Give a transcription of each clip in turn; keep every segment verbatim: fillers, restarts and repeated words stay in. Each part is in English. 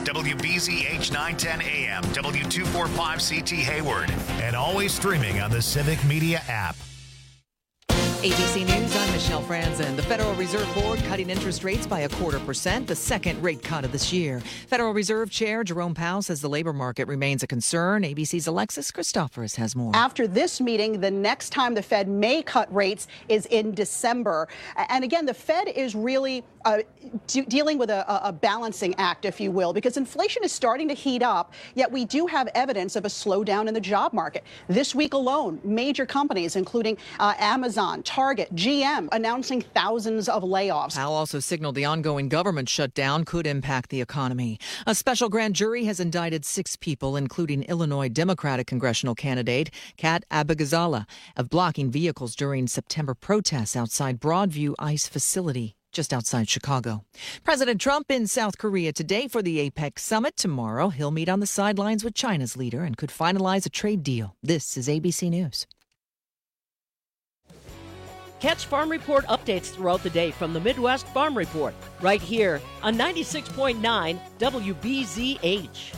W B Z H nine ten A M, W two forty-five C T Hayward, and always streaming on the Civic Media app. A B C News, I'm Michelle Franzen. The Federal Reserve Board cutting interest rates by a quarter percent, the second rate cut of this year. Federal Reserve Chair Jerome Powell says the labor market remains a concern. A B C's Alexis Christoforous has more. After this meeting, the next time the Fed may cut rates is in December. And again, the Fed is really uh, de- dealing with a, a balancing act, if you will, because inflation is starting to heat up, yet we do have evidence of a slowdown in the job market. This week alone, major companies, including uh, Amazon, Target, G M, announcing thousands of layoffs. Powell also signaled the ongoing government shutdown could impact the economy. A special grand jury has indicted six people, including Illinois Democratic congressional candidate Kat Abigazala, of blocking vehicles during September protests outside Broadview ICE facility just outside Chicago. President Trump in South Korea today for the APEC summit. Tomorrow, he'll meet on the sidelines with China's leader and could finalize a trade deal. This is A B C News. Catch Farm Report updates throughout the day from the Midwest Farm Report, right here on ninety-six point nine W B Z H.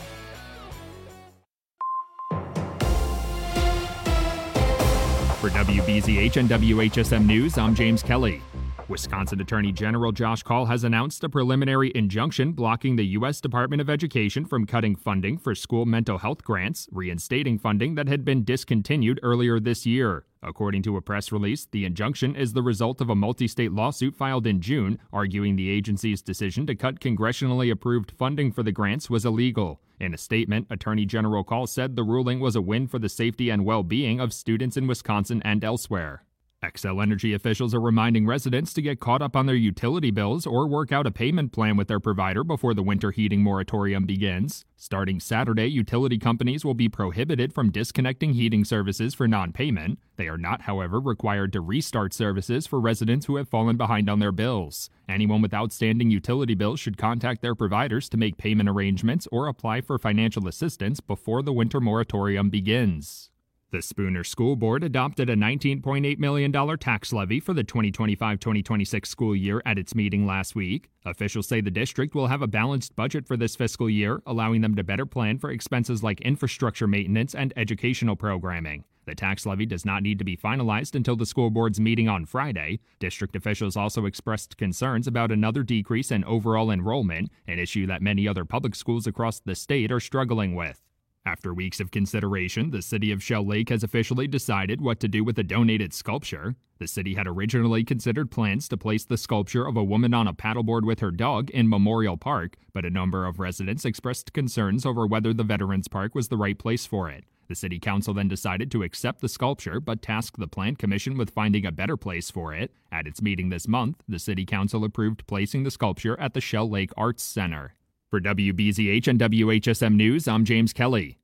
For W B Z H and W H S M News, I'm James Kelly. Wisconsin Attorney General Josh Kaul has announced a preliminary injunction blocking the U S Department of Education from cutting funding for school mental health grants, reinstating funding that had been discontinued earlier this year. According to a press release, the injunction is the result of a multi-state lawsuit filed in June, arguing the agency's decision to cut congressionally approved funding for the grants was illegal. In a statement, Attorney General Kaul said the ruling was a win for the safety and well-being of students in Wisconsin and elsewhere. Xcel Energy officials are reminding residents to get caught up on their utility bills or work out a payment plan with their provider before the winter heating moratorium begins. Starting Saturday, utility companies will be prohibited from disconnecting heating services for non-payment. They are not, however, required to restart services for residents who have fallen behind on their bills. Anyone with outstanding utility bills should contact their providers to make payment arrangements or apply for financial assistance before the winter moratorium begins. The Spooner School Board adopted a nineteen point eight million dollars tax levy for the twenty twenty-five twenty twenty-six school year at its meeting last week. Officials say the district will have a balanced budget for this fiscal year, allowing them to better plan for expenses like infrastructure maintenance and educational programming. The tax levy does not need to be finalized until the school board's meeting on Friday. District officials also expressed concerns about another decrease in overall enrollment, an issue that many other public schools across the state are struggling with. After weeks of consideration, the city of Shell Lake has officially decided what to do with a donated sculpture. The city had originally considered plans to place the sculpture of a woman on a paddleboard with her dog in Memorial Park, but a number of residents expressed concerns over whether the Veterans Park was the right place for it. The city council then decided to accept the sculpture, but tasked the Plan Commission with finding a better place for it. At its meeting this month, the city council approved placing the sculpture at the Shell Lake Arts Center. For W B Z H and W H S M News, I'm James Kelly.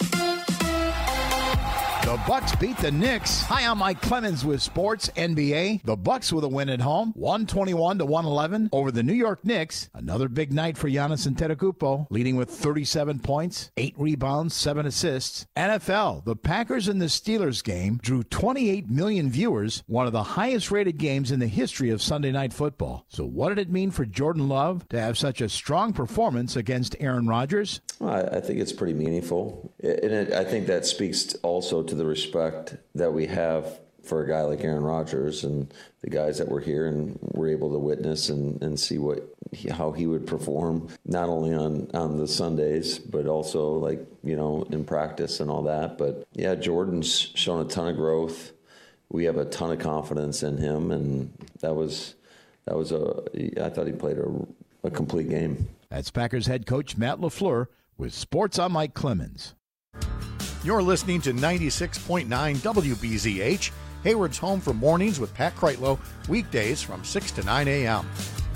The Bucks beat the Knicks. Hi, I'm Mike Clemens with Sports N B A. The Bucks with a win at home, one twenty-one to one eleven over the New York Knicks. Another big night for Giannis Antetokounmpo, leading with thirty-seven points, eight rebounds, seven assists. N F L, the Packers and the Steelers game drew twenty-eight million viewers, one of the highest-rated games in the history of Sunday Night Football. So what did it mean for Jordan Love to have such a strong performance against Aaron Rodgers? Well, I think it's pretty meaningful, and it, I think that speaks also to the respect that we have for a guy like Aaron Rodgers and the guys that were here and were able to witness and, and see what he, how he would perform, not only on, on the Sundays, but also like, you know, in practice and all that. But yeah, Jordan's shown a ton of growth. We have a ton of confidence in him, and that was that was a I thought he played a, a complete game. That's Packers head coach Matt LaFleur with Sports. I'm Mike Clemens. You're listening to ninety-six point nine W B Z H, Hayward's home for mornings with Pat Kreitlow, weekdays from six to nine a.m.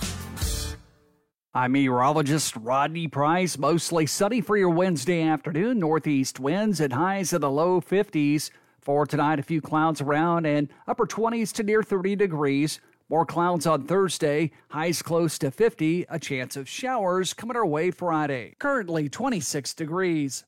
I'm meteorologist Rodney Price. Mostly sunny for your Wednesday afternoon. Northeast winds at highs in the low fifties. For tonight, a few clouds around and upper twenties to near thirty degrees. More clouds on Thursday, highs close to fifty, a chance of showers coming our way Friday. Currently twenty-six degrees.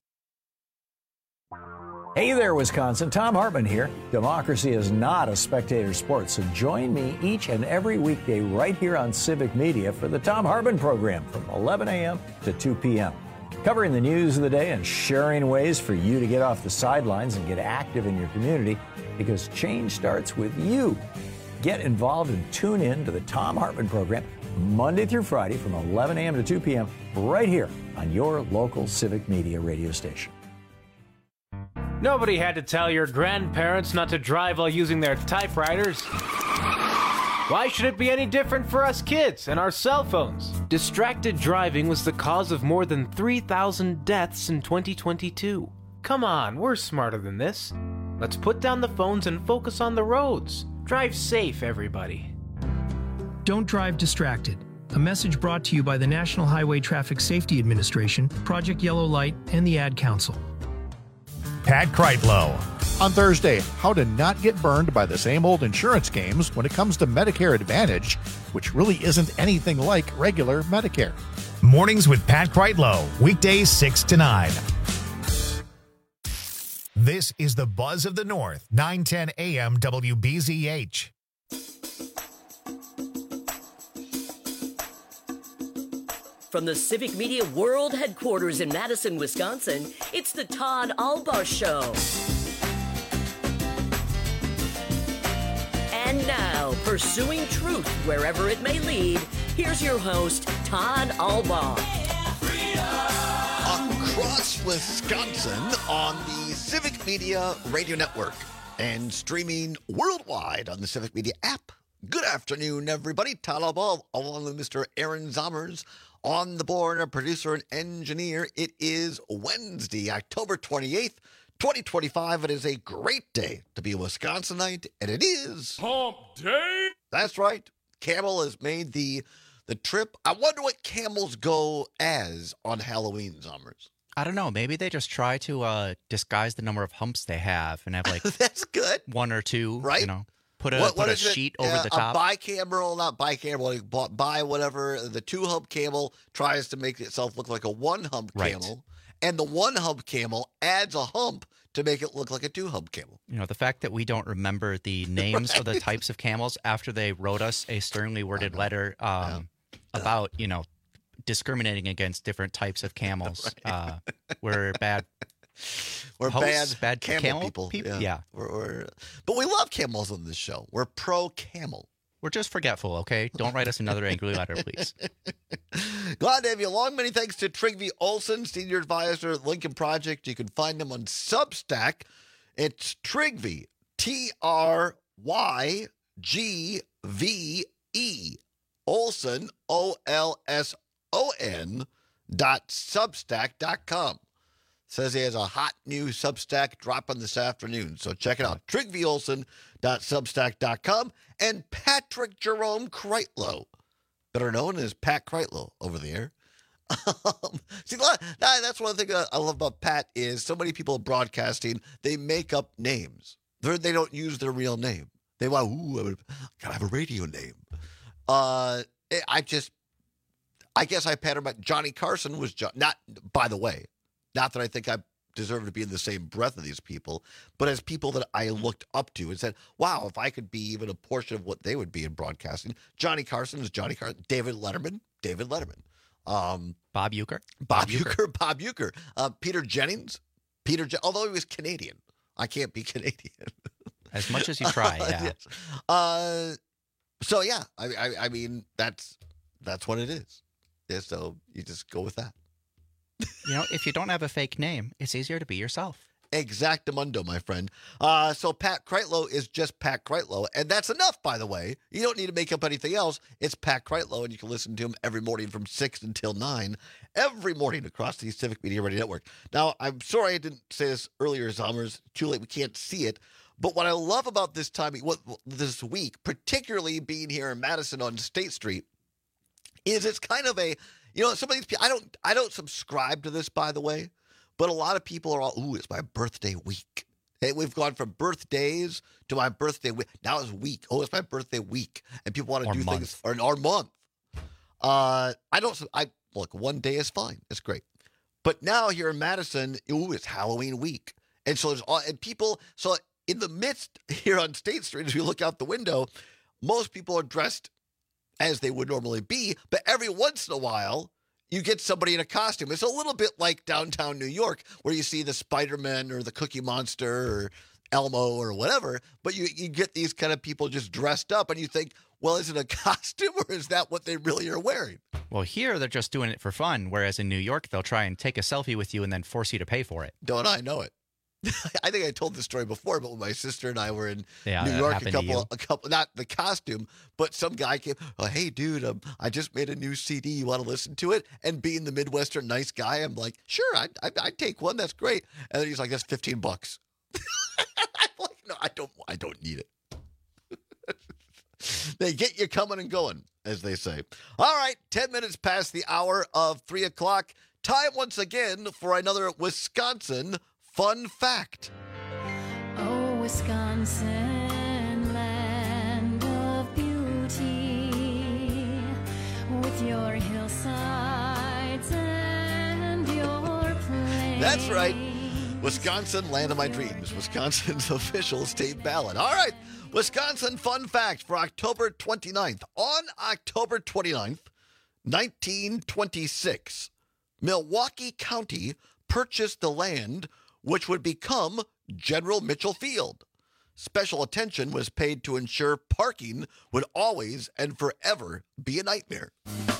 Hey there, Wisconsin. Tom Hartman here. Democracy is not a spectator sport, so join me each and every weekday right here on Civic Media for the Tom Hartman program from eleven a.m. to two p.m. covering the news of the day and sharing ways for you to get off the sidelines and get active in your community, because change starts with you. Get involved and tune in to the Thom Hartmann program Monday through Friday from eleven a.m. to two p.m. right here on your local civic media radio station. Nobody had to tell your grandparents not to drive while using their typewriters. Why should it be any different for us kids and our cell phones? Distracted driving was the cause of more than three thousand deaths in twenty twenty-two. Come on, we're smarter than this. Let's put down the phones and focus on the roads. Drive safe, everybody. Don't drive distracted. A message brought to you by the National Highway Traffic Safety Administration, Project Yellow Light, and the Ad Council. Pat Kreitlow. On Thursday, how to not get burned by the same old insurance games when it comes to Medicare Advantage, which really isn't anything like regular Medicare. Mornings with Pat Kreitlow, weekdays six to nine. This is the Buzz of the North, nine ten a.m. W B Z H. From the Civic Media World Headquarters in Madison, Wisconsin, it's the Todd Alba Show. And now, pursuing truth wherever it may lead, here's your host, Todd Alba. Across Wisconsin on the Civic Media Radio Network and streaming worldwide on the Civic Media app. Good afternoon, everybody. Todd Alba, along with Mister Aaron Zommers. On the board, our producer and engineer. It is Wednesday, October twenty-eighth, twenty twenty-five. It is a great day to be a Wisconsinite, and it is Hump Day. That's right. Camel has made the the trip. I wonder what camels go as on Halloween, Zommers. I don't know. Maybe they just try to uh, disguise the number of humps they have and have like that's good. One or two, right? You know. Put a, what, what put a is sheet it? over uh, the top. A bicamel, not bicamel, like bi whatever. The two-hump camel tries to make itself look like a one-hump right. camel, and the one-hump camel adds a hump to make it look like a two-hump camel. You know, the fact that we don't remember the names right. of the types of camels after they wrote us a sternly worded letter um, yeah. about, you know, discriminating against different types of camels. right. uh, we're bad. We're Hosts, bad, bad camel, camel people. people. Yeah, yeah. We're, we're, but we love camels on this show. We're pro camel. We're just forgetful, okay? Don't write us another angry letter, please. Glad to have you along. Many thanks to Trygve Olsen, Senior Advisor at Lincoln Project. You can find him on Substack. It's Trygve, T R Y G V E, Olsen, O L S O N, dot substack dot com. Says he has a hot new Substack dropping this afternoon. So check it out. Trygve Olsen dot substack dot com. And Patrick Jerome Kreitlow, better known as Pat Kreitlow over the air. Um, see, that's one thing I love about Pat is so many people in broadcasting, they make up names. They're, they don't use their real name. They want, ooh, I gotta have a radio name. Uh, I just, I guess I patterned my, Johnny Carson was, John, not, by the way, not that I think I deserve to be in the same breath of these people, but as people that I looked up to and said, wow, if I could be even a portion of what they would be in broadcasting, Johnny Carson is Johnny Carson. David Letterman, David Letterman. Um, Bob Uecker. Bob, Bob Uecker, Bob Uecker. Uh, Peter Jennings, Peter, Je- although he was Canadian. I can't be Canadian. As much as you try, yeah. yes. Uh, so, yeah, I, I, I mean, that's that's what it is. Yeah, so you just go with that. You know, if you don't have a fake name, it's easier to be yourself. Exactamundo, my friend. Uh, so Pat Kreitlow is just Pat Kreitlow, and that's enough, by the way. You don't need to make up anything else. It's Pat Kreitlow, and you can listen to him every morning from six until nine, every morning across the Civic Media Radio Network. Now, I'm sorry I didn't say this earlier, Zommers. Too late, we can't see it. But what I love about this time, what, this week, particularly being here in Madison on State Street, is it's kind of a, you know, some of these people, I don't, I don't subscribe to this, by the way, but a lot of people are all, ooh, it's my birthday week. Hey, we've gone from birthdays to my birthday week. Now it's week. Oh, it's my birthday week. And people want to or do month. things, or, or month. Uh, I don't, I, look, one day is fine. It's great. But now here in Madison, ooh, it's Halloween week. And so there's all, and people, so in the midst here on State Street, as we look out the window, most people are dressed as they would normally be, but every once in a while, you get somebody in a costume. It's a little bit like downtown New York where you see the Spider-Man or the Cookie Monster or Elmo or whatever, but you, you get these kind of people just dressed up and you think, well, is it a costume or is that what they really are wearing? Well, here they're just doing it for fun, whereas in New York they'll try and take a selfie with you and then force you to pay for it. Don't I know it? I think I told the story before, but when my sister and I were in yeah, New York, a couple, a couple, not the costume, but some guy came, oh, hey, dude, um, I just made a new C D. You want to listen to it? And being the Midwestern nice guy, I'm like, sure, I'd, I'd, I'd take one. That's great. And then he's like, that's fifteen bucks. I'm like, no, I don't, I don't need it. They get you coming and going, as they say. All right, ten minutes past the hour of three o'clock. Time once again for another Wisconsin fun fact. Oh, Wisconsin, land of beauty, with your hillsides and your plains. That's right. Wisconsin, land of my dreams. Wisconsin's official state ballad. All right. Wisconsin fun fact for October twenty-ninth. On October twenty-ninth, nineteen twenty-six, Milwaukee County purchased the land which would become General Mitchell Field. Special attention was paid to ensure parking would always and forever be a nightmare.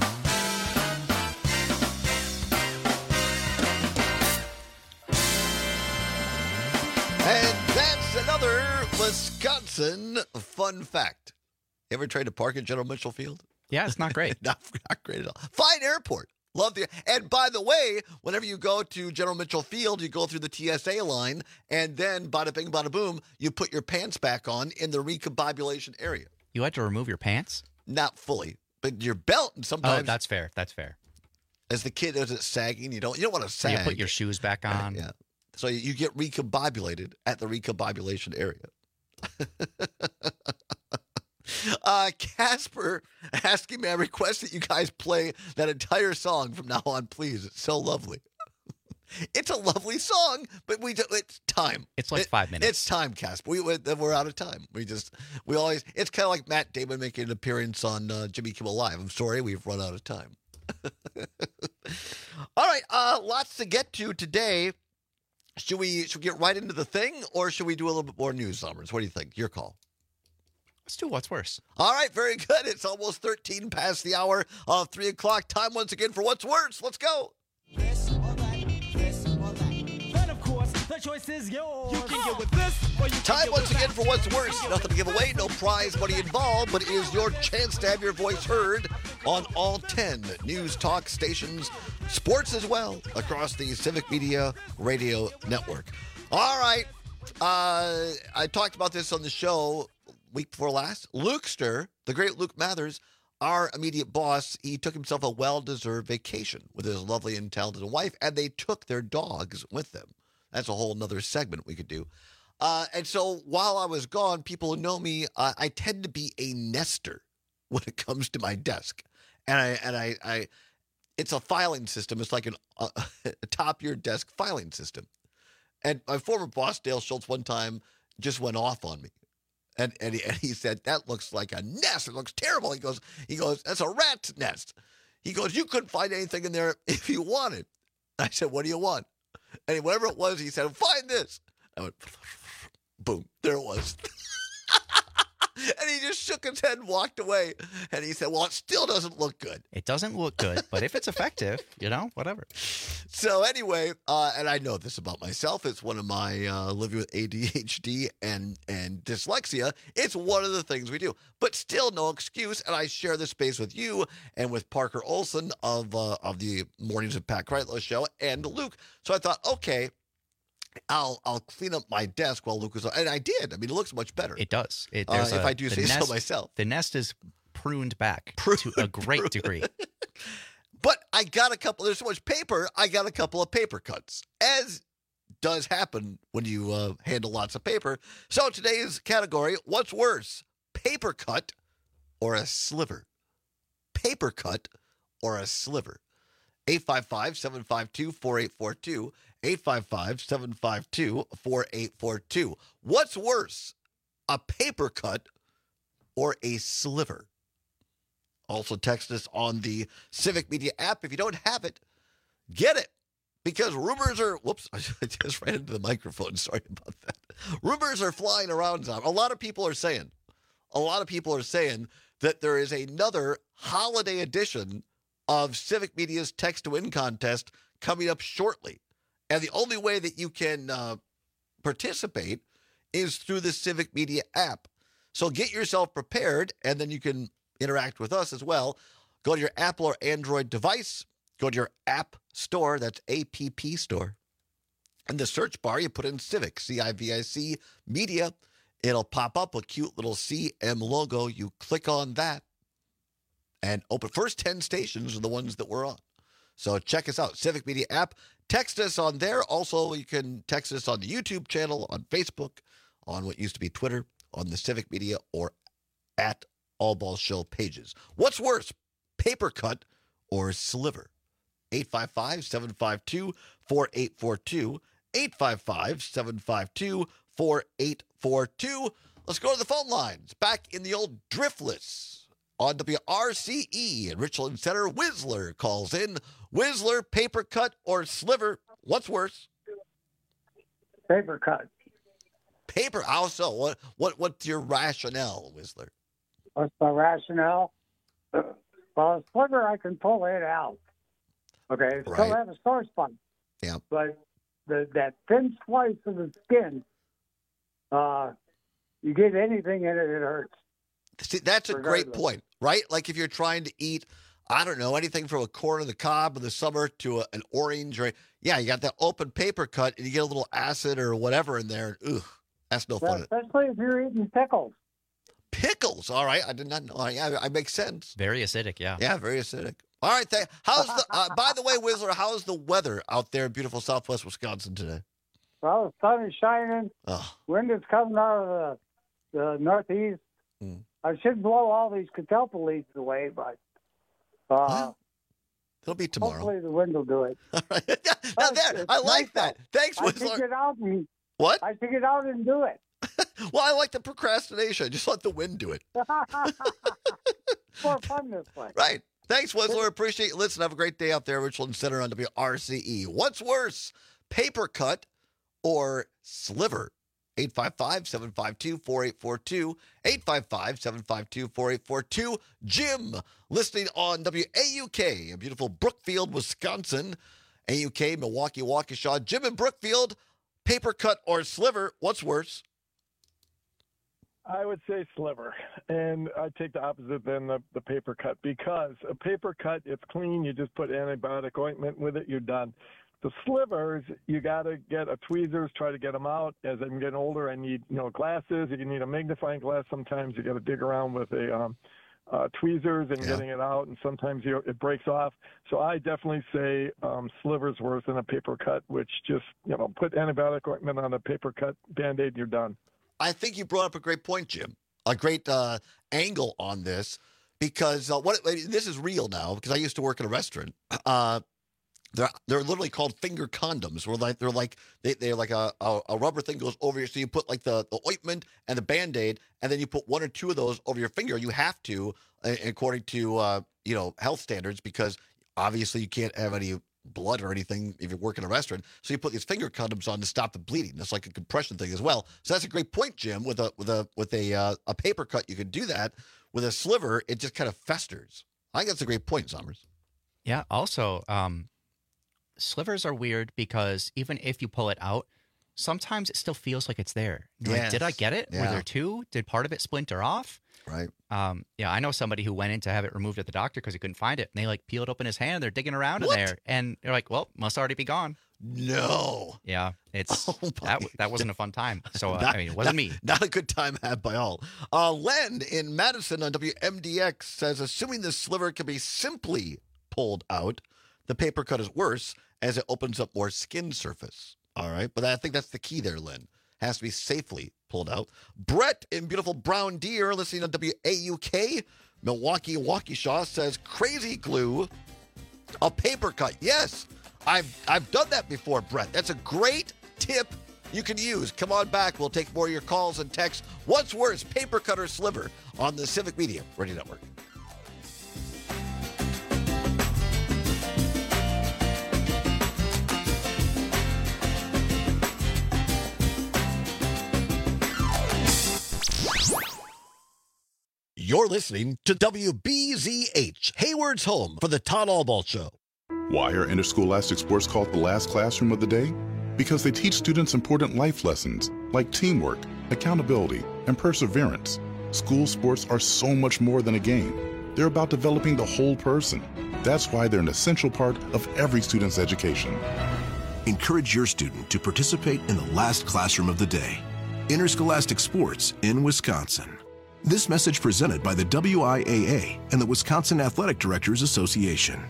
And that's another Wisconsin fun fact. You ever tried to park at General Mitchell Field? Yeah, it's not great. not, not great at all. Fine airport. Love the. And by the way, whenever you go to General Mitchell Field, you go through the T S A line, and then bada bing, bada boom, you put your pants back on in the recombobulation area. You had to remove your pants? Not fully, but your belt, and sometimes. Oh, that's fair. That's fair. As the kid, is it sagging? You don't. You don't want to sag. So you put your shoes back on. Yeah. So you get recombobulated at the recombobulation area. uh, Casper asking me, I request that you guys play that entire song from now on, please. It's so lovely. It's a lovely song, but we do, it's time. It's like it, five minutes. It's time, Casper. We, we're out of time. We just, we always, it's kind of like Matt Damon making an appearance on uh, Jimmy Kimmel Live. I'm sorry, we've run out of time. All right, uh, lots to get to today. Should we should we get right into the thing, or should we do a little bit more news, Summers? What do you think? Your call. Let's do what's worse. All right, very good. It's almost thirteen past the hour of three o'clock. Time once again for what's worse. Let's go. This or that, this or that. Then, of course, the choice is yours. You can get with this, or you can Time get once with again that. for what's worse. Nothing to give away, no prize money involved, but it is your chance to have your voice heard on all ten news talk stations, sports as well, across the Civic Media Radio Network. All right. Uh, I talked about this on the show week before last. Lukester, the great Luke Mathers, our immediate boss, he took himself a well-deserved vacation with his lovely and talented wife, and they took their dogs with them. That's a whole nother segment we could do. Uh, and so while I was gone, people who know me, uh, I tend to be a nester when it comes to my desk. And I, and I, I it's a filing system. It's like an, uh, a top of your desk filing system. And my former boss, Dale Schultz, one time just went off on me. And, and, he, and he said, that looks like a nest. It looks terrible. He goes, he goes, that's a rat's nest. He goes, you couldn't find anything in there if you wanted. I said, what do you want? And whatever it was, he said, find this. I went, boom, there it was. And he just shook his head and walked away. And he said, well, it still doesn't look good. It doesn't look good, but if it's effective, you know, whatever. So anyway, uh, and I know this about myself. It's one of my uh, living with A D H D and, and dyslexia. It's one of the things we do. But still no excuse. And I share this space with you and with Parker Olson of, uh, of the Mornings of Pat Kreitlow show and Luke. So I thought, okay, I'll I'll clean up my desk while Luke was on. And I did. I mean, it looks much better. It does. It, uh, there's if a- I do the say nest- so myself. The nest is pruned back Pruned, to a great pruned. degree. But I got a couple, there's so much paper, I got a couple of paper cuts, as does happen when you uh, handle lots of paper. So today's category, what's worse, paper cut or a sliver? Paper cut or a sliver? eight five five, seven five two, four eight four two, eight five five, seven five two, four eight four two. What's worse, a paper cut or a sliver? Also text us on the Civic Media app. If you don't have it, get it. Because rumors are, whoops, I just ran into the microphone. Sorry about that. Rumors are flying around. A lot of people are saying, a lot of people are saying that there is another holiday edition of Civic Media's Text to Win contest coming up shortly. And the only way that you can uh, participate is through the Civic Media app. So get yourself prepared, and then you can interact with us as well. Go to your Apple or Android device. Go to your app store. That's A P P store. In the search bar, you put in Civic, C I V I C, Media. It'll pop up a cute little C M logo. You click on that and open. First ten stations are the ones that we're on. So check us out, Civic Media app. Text us on there. Also, you can text us on the YouTube channel, on Facebook, on what used to be Twitter, on the Civic Media, or at All Balls Show pages. What's worse, paper cut or sliver? eight five five, seven five two, four eight four two. eight five five, seven five two, four eight four two. Let's go to the phone lines. Back in the old Driftless on W R C E in Richland Center, Whistler calls in. Whistler, paper cut or sliver? What's worse? Paper cut. Paper? How so? What? What? What's your rationale, Whistler? What's my rationale? Well, a sliver, I can pull it out. Okay, Right. still have a sore spot. Yeah. But the, that thin slice of the skin, uh, you get anything in it, it hurts. See, that's a great Regardless. point, right? Like if you're trying to eat, I don't know, anything from a corn on the cob in the summer to a, an orange, or yeah, you got that open paper cut, and you get a little acid or whatever in there. Ugh, that's no Well, fun. especially if you're eating pickles. Pickles, all right. I did not know. Oh, yeah, I make sense. Very acidic, yeah. Yeah, very acidic. All right. Th- how's the? Uh, by the way, Whistler, how's the weather out there in beautiful Southwest Wisconsin today? Well, the sun is shining. Oh. Wind is coming out of the, the northeast. Hmm. I should blow all these catalpa leaves away, but uh, Well, it'll be tomorrow. hopefully the wind will do it. Now there, I like that. Thanks, I should Whistler. get out and What? I should get out and do it. Well, I like the procrastination. Just let the wind do it. More fun this way. Right. Thanks, Whistler. Appreciate you. Listen, have a great day out there, Richland Center on W R C E. What's worse, paper cut or sliver? eight five five, seven five two, four eight four two. eight five five, seven five two, four eight four two. Jim, listening on W A U K, in beautiful Brookfield, Wisconsin. A U K, Milwaukee, Waukesha. Jim in Brookfield, paper cut or sliver, what's worse? I would say sliver, and I take the opposite than the, the paper cut, because a paper cut, it's clean. You just put antibiotic ointment with it, you're done. The slivers, you got to get a tweezers, try to get them out. As I'm getting older, I need you know glasses. You need a magnifying glass. Sometimes you got to dig around with a um, uh, tweezers and Yeah. getting it out, and sometimes you, it breaks off. So I definitely say um, slivers worse than a paper cut, which just you know put antibiotic ointment on a paper cut Band-Aid, and you're done. I think you brought up a great point, Jim. A great uh, angle on this, because uh, what this is real now. Because I used to work in a restaurant. Uh, they're they're literally called finger condoms. Where like they're like they they're like a, a, a rubber thing goes over you. So you put like the, the ointment and the Band-Aid, and then you put one or two of those over your finger. You have to, uh, according to uh, you know health standards, because obviously you can't have any blood or anything if you work in a restaurant. So you put these finger condoms on to stop the bleeding. That's like a compression thing as well. So that's a great point, Jim. With a with a with a uh, a paper cut, you could do that. With a sliver, it just kind of festers. I think that's a great point, Summers. Yeah. Also, um, slivers are weird because even if you pull it out, sometimes it still feels like it's there. You're like, did I Yes. get it? Were Yeah. there two? Did part of it splinter off? Right. Um, yeah, I know somebody who went in to have it removed at the doctor because he couldn't find it. And they like peeled open his hand. They're digging around What? in there. And they're like, well, must already be gone. No. Yeah, it's Oh my that that wasn't a fun time. So uh, Not- I mean, it wasn't not- me. Not a good time had by all. Uh, Len in Madison on W M D X says, assuming the sliver can be simply pulled out, the paper cut is worse as it opens up more skin surface. All right, but I think that's the key there, Len. Has to be safely pulled out. Brett in beautiful Brown Deer, listening on W A U K, Milwaukee, Waukesha, says, crazy glue, a paper cut. Yes, I've I've done that before, Brett. That's a great tip you can use. Come on back. We'll take more of your calls and texts. What's worse, paper cut or sliver, on the Civic Media Radio Network. You're listening to W B Z H, Hayward's home for the Todd Albaugh Show. Why are interscholastic sports called the last classroom of the day? Because they teach students important life lessons like teamwork, accountability, and perseverance. School sports are so much more than a game. They're about developing the whole person. That's why they're an essential part of every student's education. Encourage your student to participate in the last classroom of the day. Interscholastic sports in Wisconsin. This message presented by the W I A A and the Wisconsin Athletic Directors Association.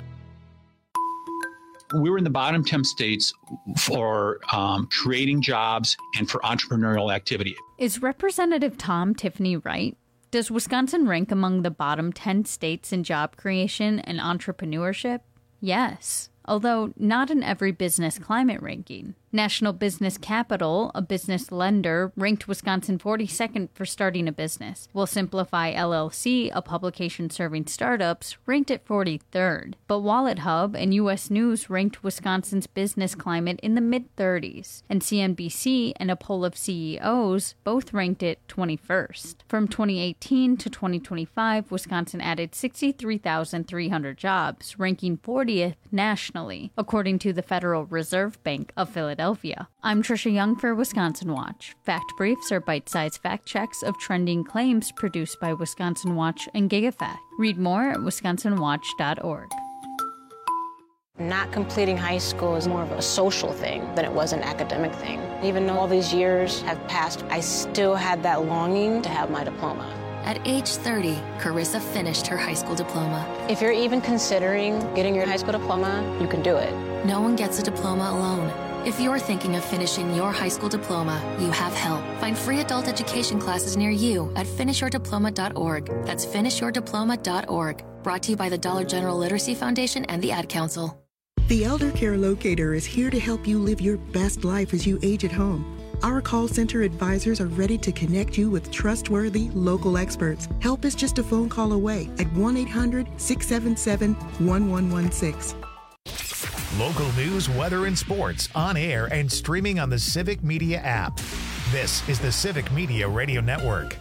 We were in the bottom ten states for um, creating jobs and for entrepreneurial activity. Is Representative Tom Tiffany right? Does Wisconsin rank among the bottom ten states in job creation and entrepreneurship? Yes, although not in every business climate ranking. National Business Capital, a business lender, ranked Wisconsin forty-second for starting a business, while Simplify L L C, a publication serving startups, ranked it forty-third. But Wallet Hub and U S News ranked Wisconsin's business climate in the mid-thirties, and C N B C and a poll of C E Os both ranked it twenty-first. From twenty eighteen to twenty twenty-five, Wisconsin added sixty-three thousand three hundred jobs, ranking fortieth nationally, according to the Federal Reserve Bank of Philadelphia. I'm Trisha Young for Wisconsin Watch. Fact briefs are bite-sized fact checks of trending claims produced by Wisconsin Watch and GigaFact. Read more at wisconsin watch dot org. Not completing high school is more of a social thing than it was an academic thing. Even though all these years have passed, I still had that longing to have my diploma. At age thirty, Carissa finished her high school diploma. If you're even considering getting your high school diploma, you can do it. No one gets a diploma alone. If you're thinking of finishing your high school diploma, you have help. Find free adult education classes near you at finish your diploma dot org. That's finish your diploma dot org. Brought to you by the Dollar General Literacy Foundation and the Ad Council. The Elder Care Locator is here to help you live your best life as you age at home. Our call center advisors are ready to connect you with trustworthy local experts. Help is just a phone call away at one eight hundred, six seven seven, one one one six. Local news, weather, and sports on air and streaming on the Civic Media app. This is the Civic Media Radio Network.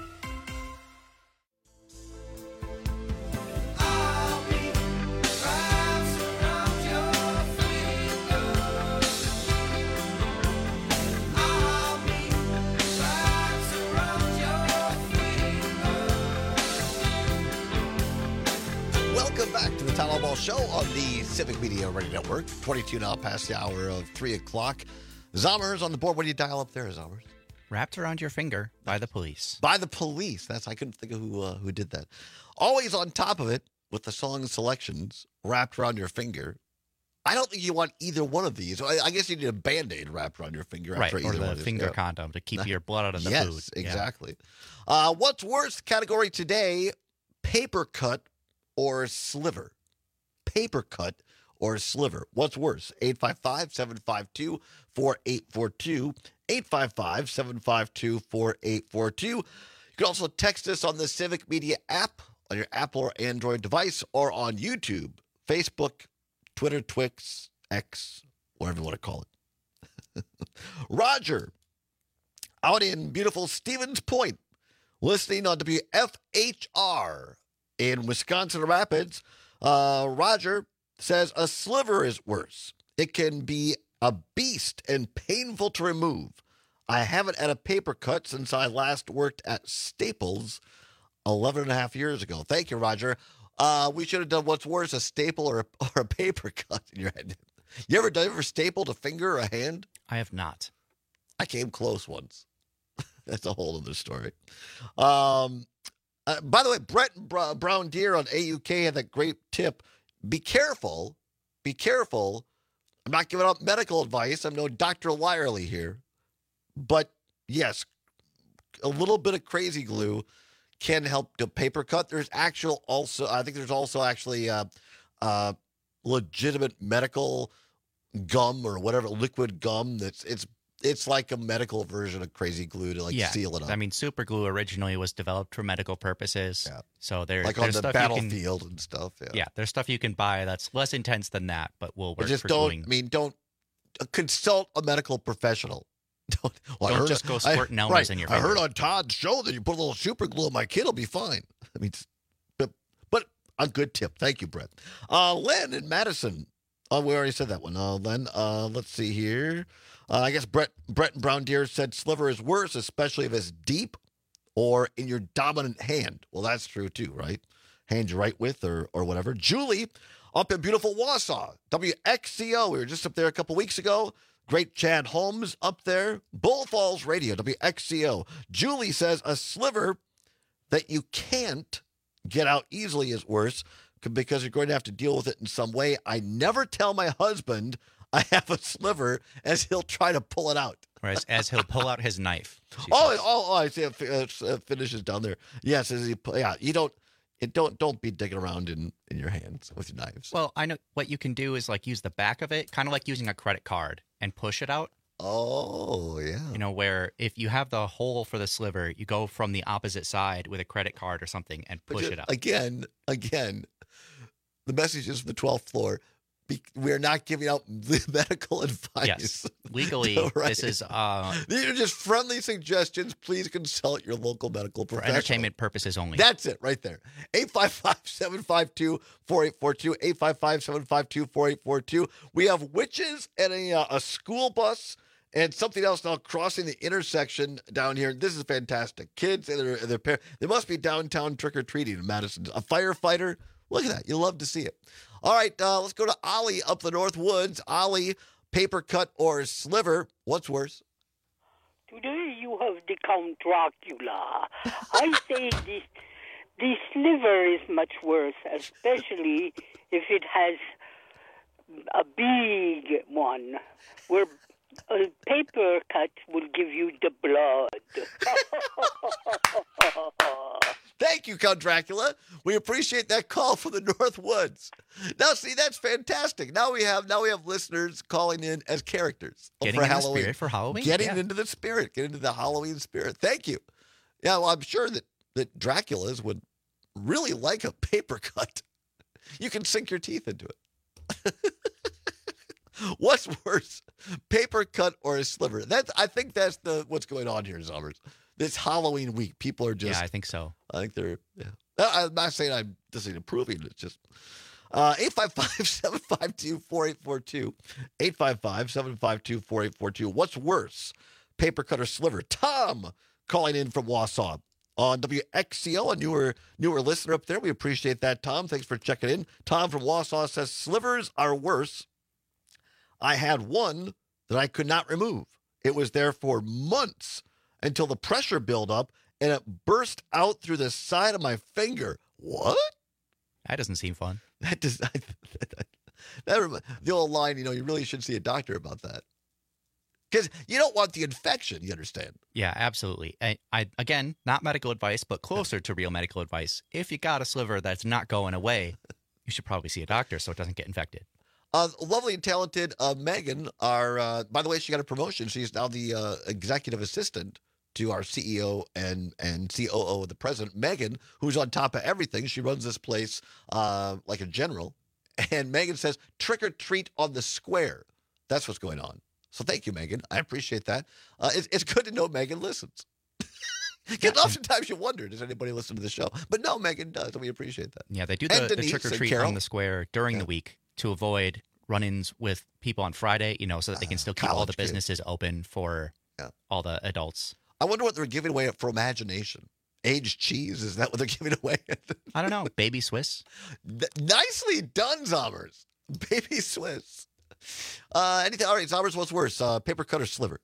Welcome back to the Todd Albaugh Show on the Civic Media Radio Network. twenty-two now past the hour of three o'clock. Zommers on the board. What do you dial up there, Zommers? Wrapped Around Your Finger by the Police. By the Police. That's I couldn't think of who uh, who did that. Always on top of it with the song selections, Wrapped Around Your Finger. I don't think you want either one of these. I, I guess you need a Band-Aid wrapped around your finger. Right, after or either the one is, finger yeah. condom to keep your blood out of the yes, food. Yes, Yeah. exactly. Uh, what's worse category today, paper cut or sliver? Paper cut or sliver. What's worse? eight five five, seven five two, four eight four two. eight five five, seven five two, four eight four two. You can also text us on the Civic Media app on your Apple or Android device or on YouTube, Facebook, Twitter, Twix, X, whatever you want to call it. Roger, out in beautiful Stevens Point, listening on W F H R in Wisconsin Rapids. Uh, Roger says a sliver is worse. It can be a beast and painful to remove. I haven't had a paper cut since I last worked at Staples eleven and a half years ago. Thank you, Roger. Uh, we should have done what's worse, a staple or a, or a paper cut in your head. You ever done ever stapled a finger or a hand? I have not. I came close once. That's a whole other story. Um, uh, by the way, Brett Br- Brown Deer on A U K had that great tip. Be careful. Be careful. I'm not giving out medical advice. I'm no Doctor Lyerly here. But yes, a little bit of crazy glue can help to paper cut. There's actual also, I think there's also actually uh, uh, legitimate medical gum or whatever, liquid gum that's it's it's like a medical version of crazy glue to like yeah. seal it up. I mean, super glue originally was developed for medical purposes. Yeah. So there, like there's on the stuff battlefield you can, and stuff. Yeah. yeah, there's stuff you can buy that's less intense than that, but will work but just for don't, gluing. I mean, don't uh, consult a medical professional. Don't, well, Don't I heard just on, go squirting I, Elmer's right, in your I finger. heard on Todd's show that you put a little super glue on my kid, will be fine. I mean, but, but a good tip. Thank you, Brett. Uh, Len in Madison. Oh, we already said that one. Uh, Len, uh, let's see here. Uh, I guess Brett Brett Brown Deer said sliver is worse, especially if it's deep or in your dominant hand. Well, that's true too, right? Hand you right with or or whatever. Julie up in beautiful Wausau, W X C O. We were just up there a couple weeks ago. Great Chad Holmes up there. Bull Falls Radio, W X C O. Julie says a sliver that you can't get out easily is worse because you're going to have to deal with it in some way. I never tell my husband I have a sliver as he'll try to pull it out. Or as, as he'll pull out his knife. Oh, oh, oh, I see it uh, finishes down there. Yes, as he, yeah, you don't, it don't, don't be digging around in, in your hands with your knives. Well, I know what you can do is like use the back of it, kind of like using a credit card and push it out. Oh, yeah. You know, where if you have the hole for the sliver, you go from the opposite side with a credit card or something and push you, it out. Again, again, the message is from the twelfth floor. Be, we're not giving out medical advice. Yes, legally, right. This is... Uh, These are just friendly suggestions. Please consult your local medical professional. For entertainment purposes only. That's it right there. eight five five, seven five two, four eight four two, eight five five, seven five two, four eight four two. We have witches and a, uh, a school bus and something else now crossing the intersection down here. This is fantastic. Kids and their, their parents. There must be downtown trick-or-treating in Madison. A firefighter. Look at that. You love to see it. All right, uh, let's go to Ollie up the North Woods. Ollie, paper cut or sliver, what's worse? Today you have the Count Dracula. I say this, the sliver is much worse, especially if it has a big one, where a paper cut will give you the blood. Thank you, Count Dracula. We appreciate that call from the North Woods. Now, see, that's fantastic. Now we have now we have listeners calling in as characters Getting for in Halloween. the spirit for Halloween. Getting yeah. into the spirit, getting into the Halloween spirit. Thank you. Yeah, well, I'm sure that that Draculas would really like a paper cut. You can sink your teeth into it. What's worse, paper cut or a sliver? That's I think that's the what's going on here, Zommers. This Halloween week, people are just. Yeah, I think so. I think they're. Yeah. I'm not saying I'm disapproving. It's just uh, eight five five, seven five two, four eight four two. eight five five, seven five two, four eight four two. What's worse, paper cut or sliver? Tom calling in from Wausau on W X C O, a newer newer listener up there. We appreciate that, Tom. Thanks for checking in. Tom from Wausau says slivers are worse. I had one that I could not remove. It was there for months until the pressure built up and it burst out through the side of my finger. What? That doesn't seem fun. That does. That, that, that, the old line, you know, you really should see a doctor about that. Because you don't want the infection, you understand? Yeah, absolutely. I, I again, not medical advice, but closer to real medical advice. If you got a sliver that's not going away, you should probably see a doctor so it doesn't get infected. Uh, lovely and talented uh, Megan, our, uh, by the way, she got a promotion. She's now the uh, executive assistant to our C E O and, and C O O of the president, Megan, who's on top of everything. She runs this place uh, like a general. And Megan says, trick or treat on the square. That's what's going on. So thank you, Megan. I appreciate that. Uh, it's, it's good to know Megan listens. Because oftentimes you wonder, does anybody listen to the show? But no, Megan does, and we appreciate that. Yeah, they do the, the trick or treat on the square during yeah. the week to avoid run-ins with people on Friday, you know, so that they can still keep uh, all the businesses kids. open for yeah. all the adults. I wonder what they're giving away for imagination. Aged cheese? Is that what they're giving away? I don't know. Baby Swiss? Th- nicely done, Zommers. Baby Swiss. Uh, anything? All right, Zommers, what's worse? Uh, paper cut or sliver?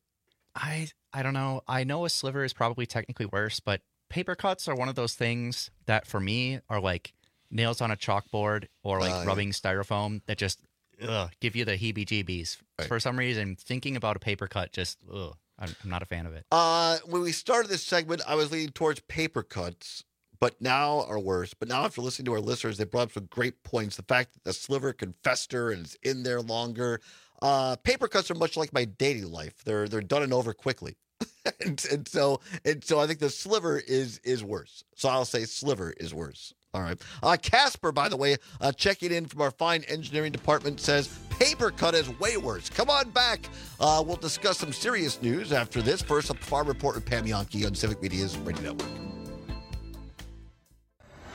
I I don't know. I know a sliver is probably technically worse, but paper cuts are one of those things that for me are like nails on a chalkboard or like uh, rubbing yeah. styrofoam that just ugh, give you the heebie-jeebies. Right. For some reason, thinking about a paper cut just, ugh, I'm, I'm not a fan of it. Uh, when we started this segment, I was leaning towards paper cuts, but now are worse. But now after listening to our listeners, they brought up some great points. The fact that the sliver can fester and is in there longer. Uh, paper cuts are much like my dating life. They're they're done and over quickly. and, and so and so I think the sliver is is worse. So I'll say sliver is worse. All right. Uh, Casper, by the way, uh, checking in from our fine engineering department, says paper cut is way worse. Come on back. Uh, we'll discuss some serious news after this. First, a farm report with Pam Yonke on Civic Media's Radio Network.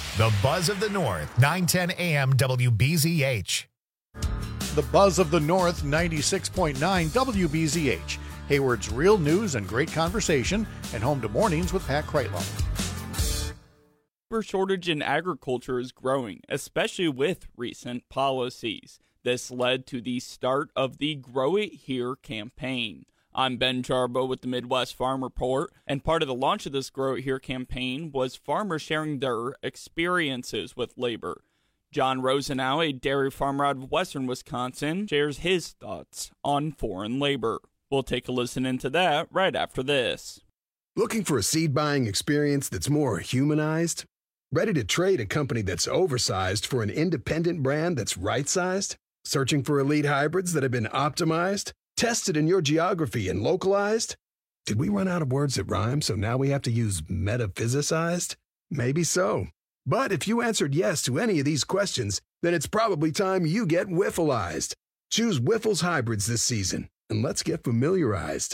The Buzz of the North, nine ten A M W B Z H. The Buzz of the North, ninety-six point nine W B Z H. Hayward's real news and great conversation, and home to Mornings with Pat Kreitlow. Labor shortage in agriculture is growing, especially with recent policies. This led to the start of the Grow It Here campaign. I'm Ben Jarbo with the Midwest Farm Report, and part of the launch of this Grow It Here campaign was farmers sharing their experiences with labor. John Rosenau, a dairy farmer out of western Wisconsin, shares his thoughts on foreign labor. We'll take a listen into that right after this. Looking for a seed buying experience that's more humanized? Ready to trade a company that's oversized for an independent brand that's right-sized? Searching for elite hybrids that have been optimized, tested in your geography, and localized? Did we run out of words that rhyme, so now we have to use metaphysicized? Maybe so. But if you answered yes to any of these questions, then it's probably time you get Wiffleized. Choose Wiffles hybrids this season, and let's get familiarized.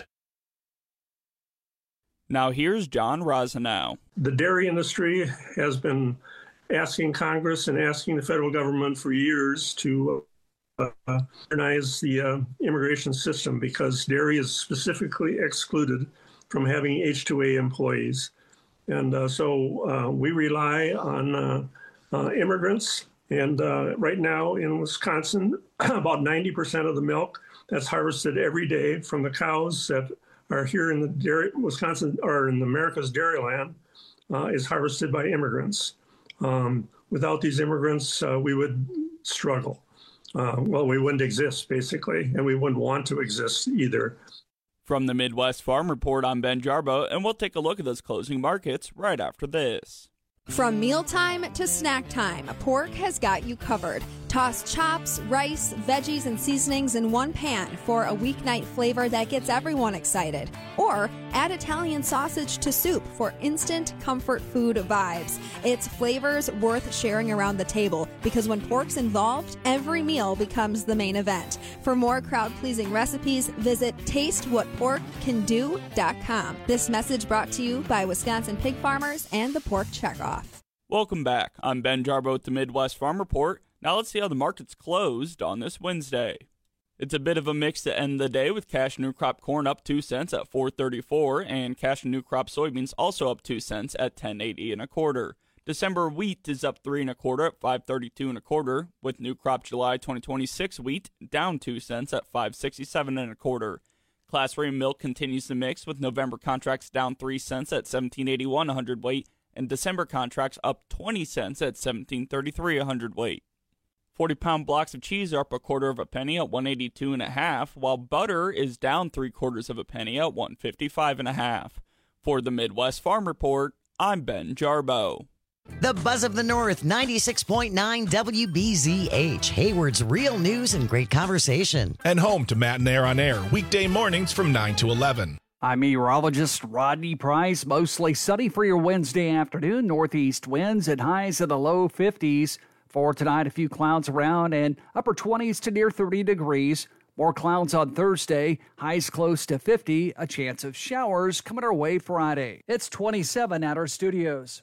Now here's John Rosenau. The dairy industry has been asking Congress and asking the federal government for years to uh, modernize the uh, immigration system because dairy is specifically excluded from having H two A employees. And uh, so uh, we rely on uh, uh, immigrants. And uh, right now in Wisconsin, about ninety percent of the milk that's harvested every day from the cows that are here in the dairy, Wisconsin, or in America's dairy land, uh, is harvested by immigrants. Um, without these immigrants, uh, we would struggle. Uh, well, we wouldn't exist, basically, and we wouldn't want to exist either. From the Midwest Farm Report, I'm Ben Jarbo, and we'll take a look at those closing markets right after this. From mealtime to snack time, Pork has got you covered. Toss chops, rice, veggies, and seasonings in one pan for a weeknight flavor that gets everyone excited. Or add Italian sausage to soup for instant comfort food vibes. It's flavors worth sharing around the table because when pork's involved, every meal becomes the main event. For more crowd-pleasing recipes, visit taste what pork can do dot com. This message brought to you by Wisconsin pig farmers and the Pork Checkoff. Welcome back. I'm Ben Jarbo with the Midwest Farm Report. Now let's see how the markets closed on this Wednesday. It's a bit of a mix to end the day with cash new crop corn up two cents at four thirty-four and cash new crop soybeans also up two cents at ten eighty and a quarter. December wheat is up three and a quarter at five thirty-two and a quarter, with new crop July twenty twenty-six wheat down two cents at five sixty-seven and a quarter. Class three milk continues to mix with November contracts down three cents at seventeen eighty-one a hundredweight and December contracts up twenty cents at seventeen thirty-three a hundredweight. forty-pound blocks of cheese are up a quarter of a penny at one eighty-two and a half, while butter is down three quarters of a penny at one fifty-five and a half. For the Midwest Farm Report, I'm Ben Jarbo. The Buzz of the North, ninety-six point nine W B Z H, Hayward's real news and great conversation. And home to Matt and Air on Air, weekday mornings from nine to eleven. I'm meteorologist Rodney Price. Mostly sunny for your Wednesday afternoon. Northeast winds at highs in the low fifties. For tonight, a few clouds around and upper twenties to near thirty degrees. More clouds on Thursday, highs close to fifty. A chance of showers coming our way Friday. It's twenty-seven at our studios.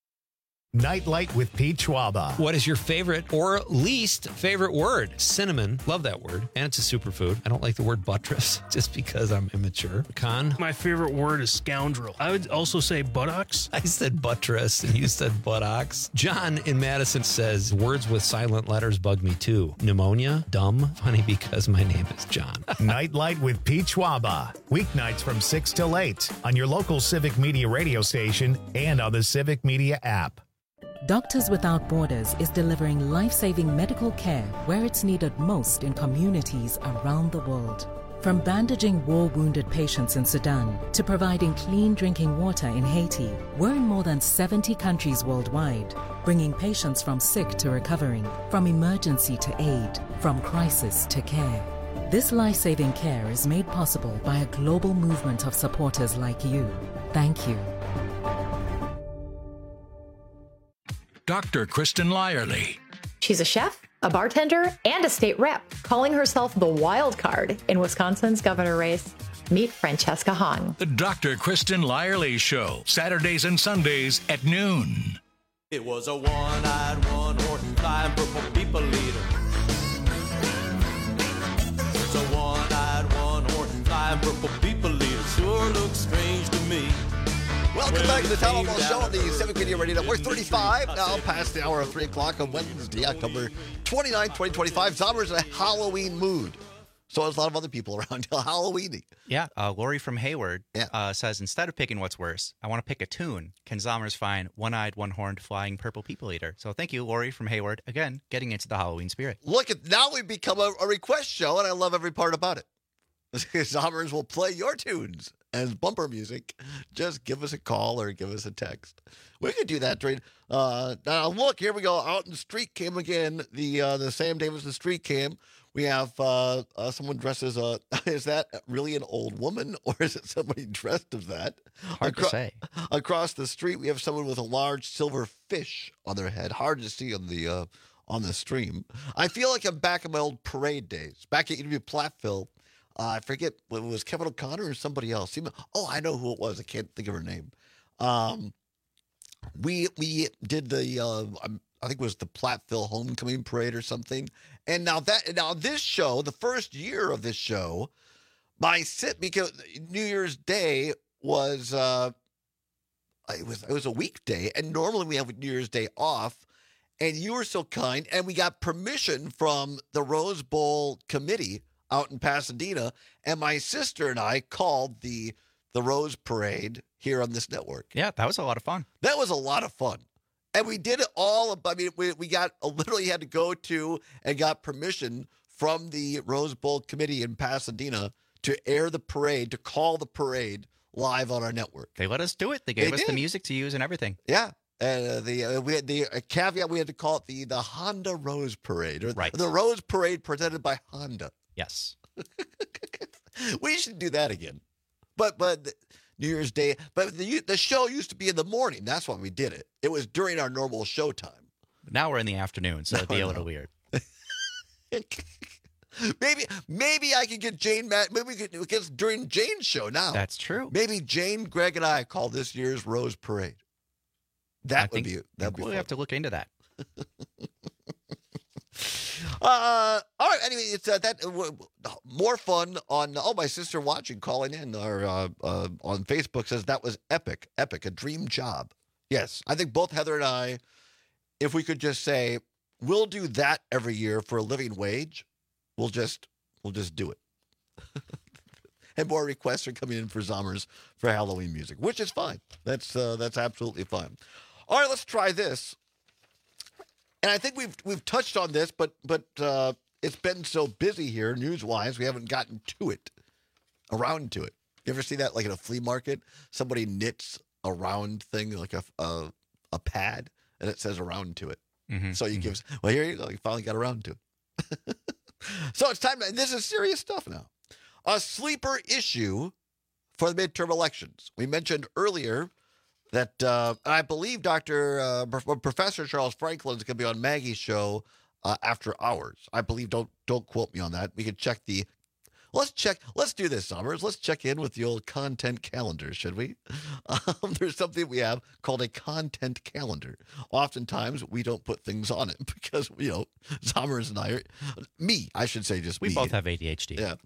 Nightlight with Pete Schwaba. What is your favorite or least favorite word? Cinnamon. Love that word. And it's a superfood. I don't like the word buttress just because I'm immature. Con. My favorite word is scoundrel. I would also say buttocks. I said buttress and you said buttocks. John in Madison says words with silent letters bug me too. Pneumonia. Dumb. Funny because my name is John. Nightlight with Pete Schwaba. Weeknights from six till eight on your local Civic Media radio station and on the Civic Media app. Doctors Without Borders is delivering life-saving medical care where it's needed most in communities around the world. From bandaging war-wounded patients in Sudan to providing clean drinking water in Haiti, we're in more than seventy countries worldwide, bringing patients from sick to recovering, from emergency to aid, from crisis to care. This life-saving care is made possible by a global movement of supporters like you. Thank you. Doctor Kristen Lyerly. She's a chef, a bartender, and a state rep, calling herself the wild card in Wisconsin's governor race. Meet Francesca Hahn. The Doctor Kristen Lyerly Show, Saturdays and Sundays at noon. It was a one-eyed, one-horn, flying purple people leader. It's a one-eyed, one-horn, flying purple people leader. Sure looks strange to me. Welcome back to the Town Hall Show on the Civic Media Radio Network. thirty-five now past the hour of three o'clock on Wednesday, October twenty-ninth, twenty twenty-five. Zomer's in a Halloween mood. So there's a lot of other people around Halloween-y. Yeah, uh, Lori from Hayward uh, says, instead of picking what's worse, I want to pick a tune. Can Zommers find one-eyed, one-horned, flying purple people eater? So thank you, Lori from Hayward. Again, getting into the Halloween spirit. Look, at now we've become a, a request show, and I love every part about it. Zommers will play your tunes as bumper music. Just give us a call or give us a text. We could do that during. Uh, now look, here we go. Out in the street cam again. The uh, the Sam Davidson street cam. We have uh, uh, someone dressed as a. Is that really an old woman or is it somebody dressed as that? Hard Acro- to say. Across the street, we have someone with a large silver fish on their head. Hard to see on the uh, on the stream. I feel like I'm back in my old parade days. Back at U W Platteville. Uh, I forget, it was Kevin O'Connor or somebody else. Oh, I know who it was. I can't think of her name. Um, we we did the, uh, I think it was the Platteville Homecoming Parade or something. And now that now this show, the first year of this show, my sit because New Year's Day was uh, it was it was a weekday, and normally we have New Year's Day off. And you were so kind, and we got permission from the Rose Bowl committee out in Pasadena, and my sister and I called the the Rose Parade here on this network. Yeah, that was a lot of fun. That was a lot of fun. And we did it all. I mean, we, we got literally had to go to and got permission from the Rose Bowl committee in Pasadena to air the parade, to call the parade live on our network. They let us do it. They gave They us did. the music to use and everything. Yeah. Uh, the uh, we had the uh, caveat we had to call it the the Honda Rose Parade, or Right. the Rose Parade presented by Honda. Yes. We should do that again. But but New Year's Day, but the the show used to be in the morning. That's why we did it. It was during our normal show time. Now we're in the afternoon, so it'd be No, a little no. weird. Maybe maybe I could get Jane. Matt. Maybe we could because during Jane's show now. That's true. Maybe Jane, Greg, and I call this year's Rose Parade. That I would think, be think that'd be we'll fun. have to look into that. Uh, all right. Anyway, it's uh, that uh, w- more fun on. Oh, my sister watching, calling in, or uh, uh, on Facebook says that was epic, epic, a dream job. Yes, I think both Heather and I, if we could just say we'll do that every year for a living wage, we'll just we'll just do it. And more requests are coming in for Zommers for Halloween music, which is fine. That's uh, that's absolutely fine. All right, let's try this. And I think we've we've touched on this, but but uh, it's been so busy here, news-wise, we haven't gotten to it, around to it. You ever see that, like in a flea market? Somebody knits a round thing, like a a, a pad, and it says around to it. Mm-hmm. So you give, well, here you go. You finally got around to it. So it's time to, this is serious stuff now. A sleeper issue for the midterm elections. We mentioned earlier that uh, I believe Doctor Uh, Professor Charles Franklin is going to be on Maggie's show uh, after hours. I believe. Don't don't quote me on that. We can check the. Let's check. Let's do this, Summers. Let's check in with the old content calendar, should we? Um, there's something we have called a content calendar. Oftentimes, we don't put things on it because, you know, Summers and I are, me, I should say just We me. both have A D H D. Yeah.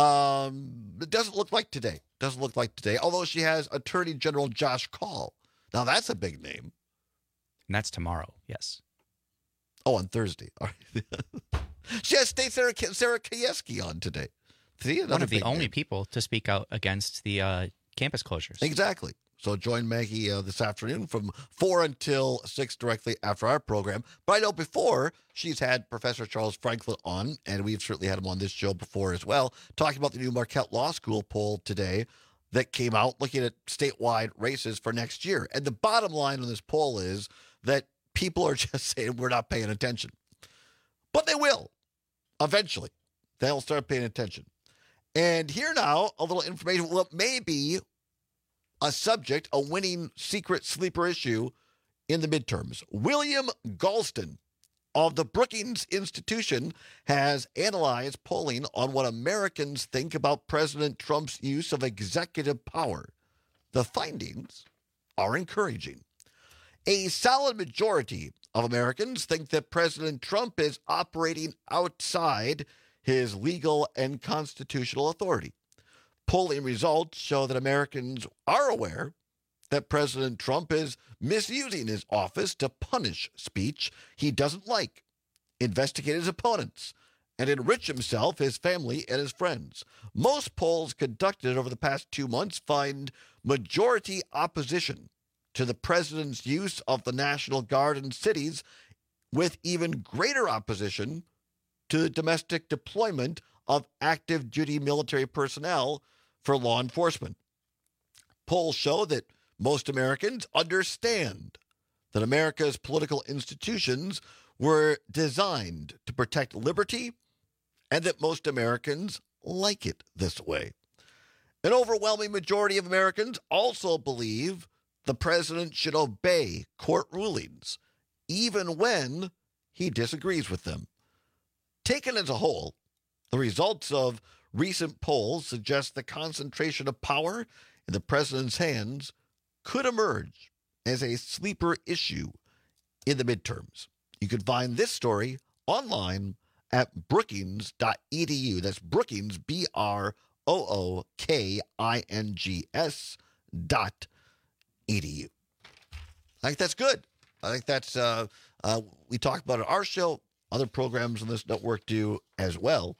Um, it doesn't look like today. Doesn't look like today, although she has Attorney General Josh Call. Now, that's a big name. And that's tomorrow, yes. Oh, on Thursday. All right. She has State Sarah, Sarah Kieski on today. See, One of the only people to speak out against the uh, campus closures. Exactly. So join Maggie uh, this afternoon from four until six directly after our program. But I know before she's had Professor Charles Franklin on, and we've certainly had him on this show before as well, talking about the new Marquette Law School poll today that came out looking at statewide races for next year. And the bottom line on this poll is that people are just saying we're not paying attention. But they will. Eventually. They'll start paying attention. And here now, a little information. What may be a subject, a winning secret sleeper issue in the midterms. William Galston of the Brookings Institution has analyzed polling on what Americans think about President Trump's use of executive power. The findings are encouraging. A solid majority of Americans think that President Trump is operating outside his legal and constitutional authority. Polling results show that Americans are aware that President Trump is misusing his office to punish speech he doesn't like, investigate his opponents, and enrich himself, his family, and his friends. Most polls conducted over the past two months find majority opposition to the president's use of the National Guard in cities, with even greater opposition to the domestic deployment of active duty military personnel for law enforcement. Polls show that most Americans understand that America's political institutions were designed to protect liberty and that most Americans like it this way. An overwhelming majority of Americans also believe the president should obey court rulings, even when he disagrees with them. Taken as a whole, the results of recent polls suggest the concentration of power in the president's hands could emerge as a sleeper issue in the midterms. You can find this story online at brookings dot e d u. That's Brookings, B R O O K I N G S dot E D U. I think that's good. I think that's, uh, uh, we talk about it on our show, other programs on this network do as well.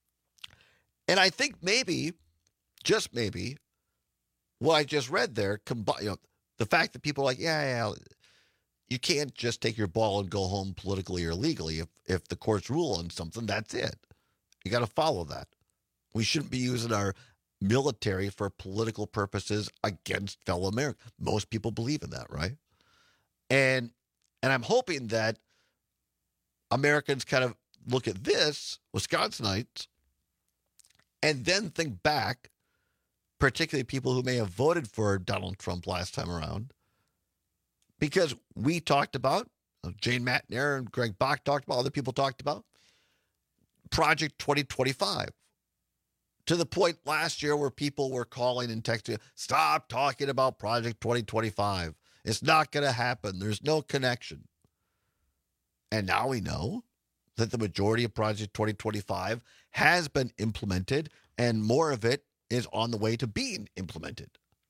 And I think maybe, just maybe, what I just read there, combi- you know, the fact that people are like, yeah, yeah, you can't just take your ball and go home politically or legally. If, if the courts rule on something, that's it. You got to follow that. We shouldn't be using our military for political purposes against fellow Americans. Most people believe in that, right? And and I'm hoping that Americans kind of look at this, Wisconsinites, and then think back, particularly people who may have voted for Donald Trump last time around, because we talked about, Jane Matner and Greg Bach talked about, other people talked about, Project twenty twenty-five. To the point last year where people were calling and texting, stop talking about Project twenty twenty-five. It's not going to happen. There's no connection. And now we know that the majority of Project twenty twenty-five has been implemented, and more of it is on the way to being implemented.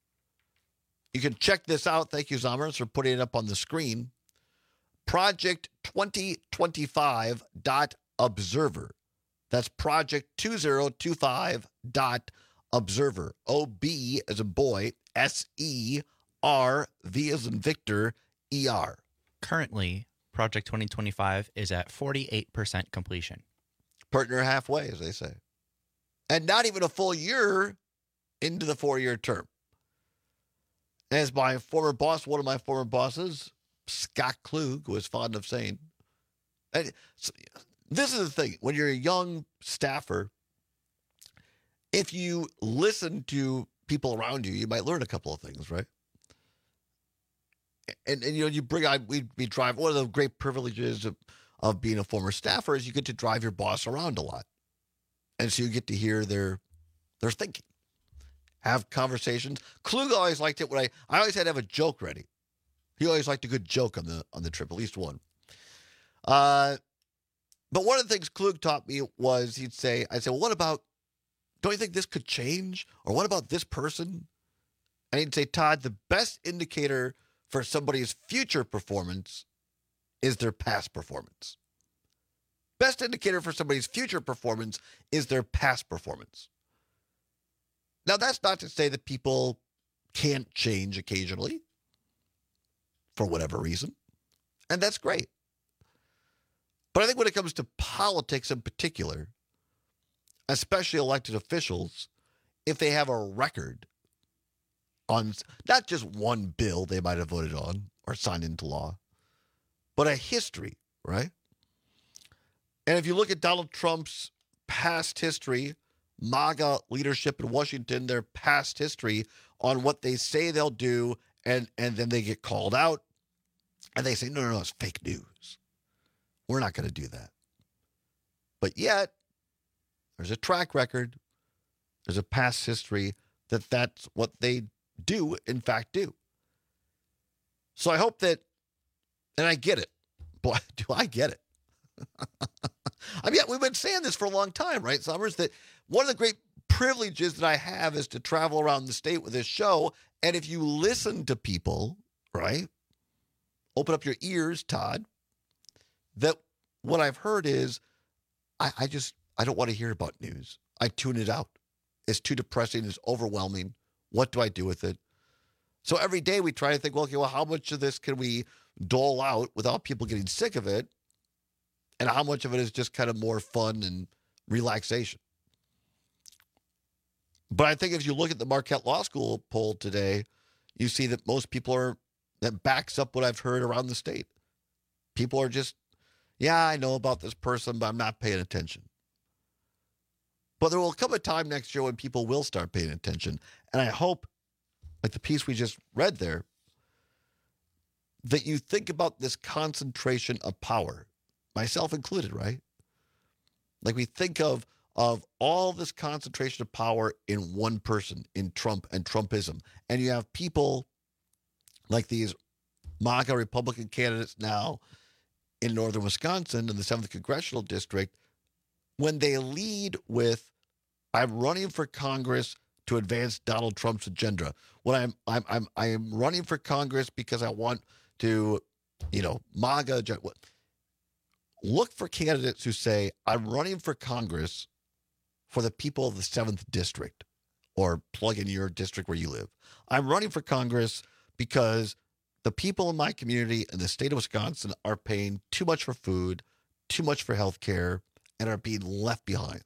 You can check this out. Thank you, Zomers, for putting it up on the screen. project twenty twenty-five dot observer. That's project twenty twenty-five dot observer. O B as a boy, S E R, V as in Victor, E R. Currently, Project twenty twenty-five is at forty-eight percent completion. Partner halfway, as they say. And not even a full year into the four-year term. As my former boss, one of my former bosses, Scott Klug, was fond of saying, and so, this is the thing. When you're a young staffer, if you listen to people around you, you might learn a couple of things, right? And, and you know, you bring on, we we drive, one of the great privileges of, of being a former staffer is you get to drive your boss around a lot. And so you get to hear their their thinking, have conversations. Klug always liked it when I, I always had to have a joke ready. He always liked a good joke on the on the trip, at least one. Uh, but one of the things Klug taught me was he'd say, I'd say, well, what about, don't you think this could change? Or what about this person? And he'd say, Todd, the best indicator for somebody's future performance is their past performance. Best indicator for somebody's future performance is their past performance. Now, that's not to say that people can't change occasionally for whatever reason, and that's great. But I think when it comes to politics in particular, especially elected officials, if they have a record on not just one bill they might have voted on or signed into law, but a history, right? And if you look at Donald Trump's past history, MAGA leadership in Washington, their past history on what they say they'll do, and, and then they get called out, and they say, no, no, no, it's fake news. We're not going to do that. But yet, there's a track record, there's a past history that that's what they do, in fact, do. So I hope that And I get it. Boy, do I get it. I mean, we've been saying this for a long time, right, Summers? That one of the great privileges that I have is to travel around the state with this show. And if you listen to people, right, open up your ears, Todd, that what I've heard is I, I just, I don't want to hear about news. I tune it out. It's too depressing. It's overwhelming. What do I do with it? So every day we try to think, well, okay, well, how much of this can we dole out without people getting sick of it? And how much of it is just kind of more fun and relaxation? But I think if you look at the Marquette Law School poll today, you see that most people are, that backs up what I've heard around the state. People are just, yeah, I know about this person, but I'm not paying attention. But there will come a time next year when people will start paying attention. And I hope, like the piece we just read there, that you think about this concentration of power, myself included, right? Like we think of of all this concentration of power in one person, in Trump and Trumpism. And you have people like these MAGA Republican candidates now in northern Wisconsin in the seventh Congressional District, when they lead with, I'm running for Congress to advance Donald Trump's agenda. When I'm I'm I'm I am running for Congress because I want to, you know, MAGA. Look for candidates who say, I'm running for Congress for the people of the seventh District, or plug in your district where you live. I'm running for Congress because the people in my community in the state of Wisconsin are paying too much for food, too much for health care, and are being left behind.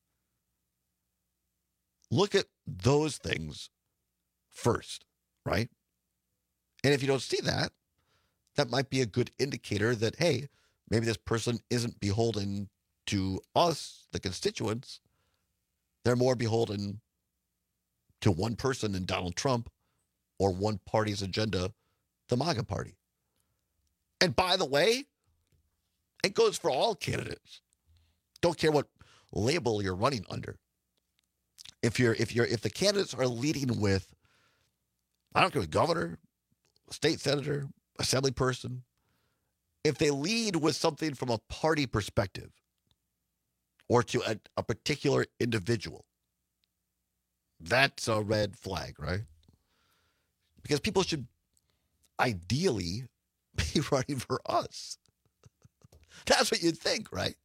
Look at those things first, right? And if you don't see that, that might be a good indicator that, hey, maybe this person isn't beholden to us, the constituents. They're more beholden to one person in Donald Trump or one party's agenda, the MAGA party. And by the way, it goes for all candidates. Don't care what label you're running under. If you're if you're if the candidates are leading with, I don't care, a governor, a state senator, assembly person, if they lead with something from a party perspective or to a, a particular individual, that's a red flag, right? Because people should ideally be running for us. That's what you'd think, right?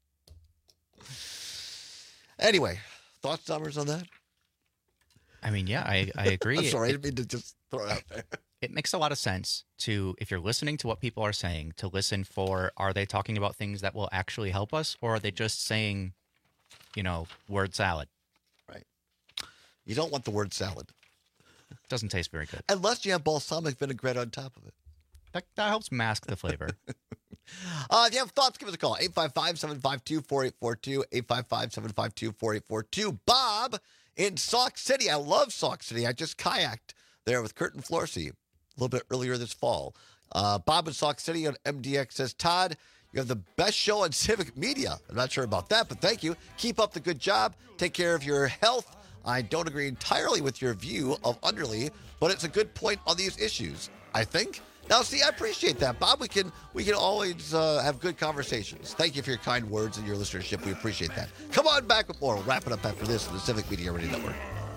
Anyway, thoughts, Summers, on that? I mean, yeah, I, I agree. I'm sorry, it, I didn't mean to just throw it out there. It makes a lot of sense to, if you're listening to what people are saying, to listen for, are they talking about things that will actually help us, or are they just saying, you know, word salad? Right. You don't want the word salad. Doesn't taste very good. Unless you have balsamic vinaigrette on top of it. That, that helps mask the flavor. uh, if you have thoughts, give us a call. eight five five, seven five two, four eight four two. eight five five, seven five two, four eight four two. Bob in Sauk City. I love Sauk City. I just kayaked there with Kurt and Florsey a little bit earlier this fall. Uh, Bob in Sauk City on M D X says, Todd, you have the best show on civic media. I'm not sure about that, but thank you. Keep up the good job. Take care of your health. I don't agree entirely with your view of Underly, but it's a good point on these issues, I think. Now, see, I appreciate that, Bob. We can we can always uh, have good conversations. Thank you for your kind words and your listenership. We appreciate that. Come on back with more. We'll wrap it up after this on the Civic Media Radio Network.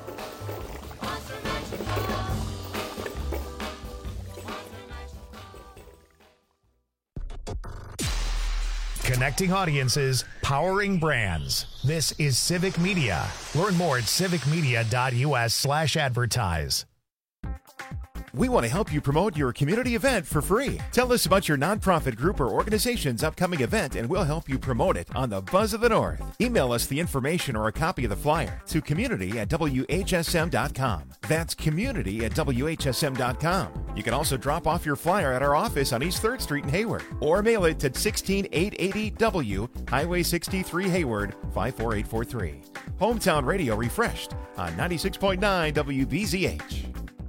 Connecting audiences, powering brands. This is Civic Media. Learn more at civicmedia.us slash advertise. We want to help you promote your community event for free. Tell us about your nonprofit group or organization's upcoming event and we'll help you promote it on the Buzz of the North. Email us the information or a copy of the flyer to community at W H S M dot com. That's community at W H S M dot com. You can also drop off your flyer at our office on East third Street in Hayward or mail it to sixteen eight eighty W, Highway sixty-three, Hayward, five four eight four three. Hometown Radio refreshed on ninety-six point nine W B Z H.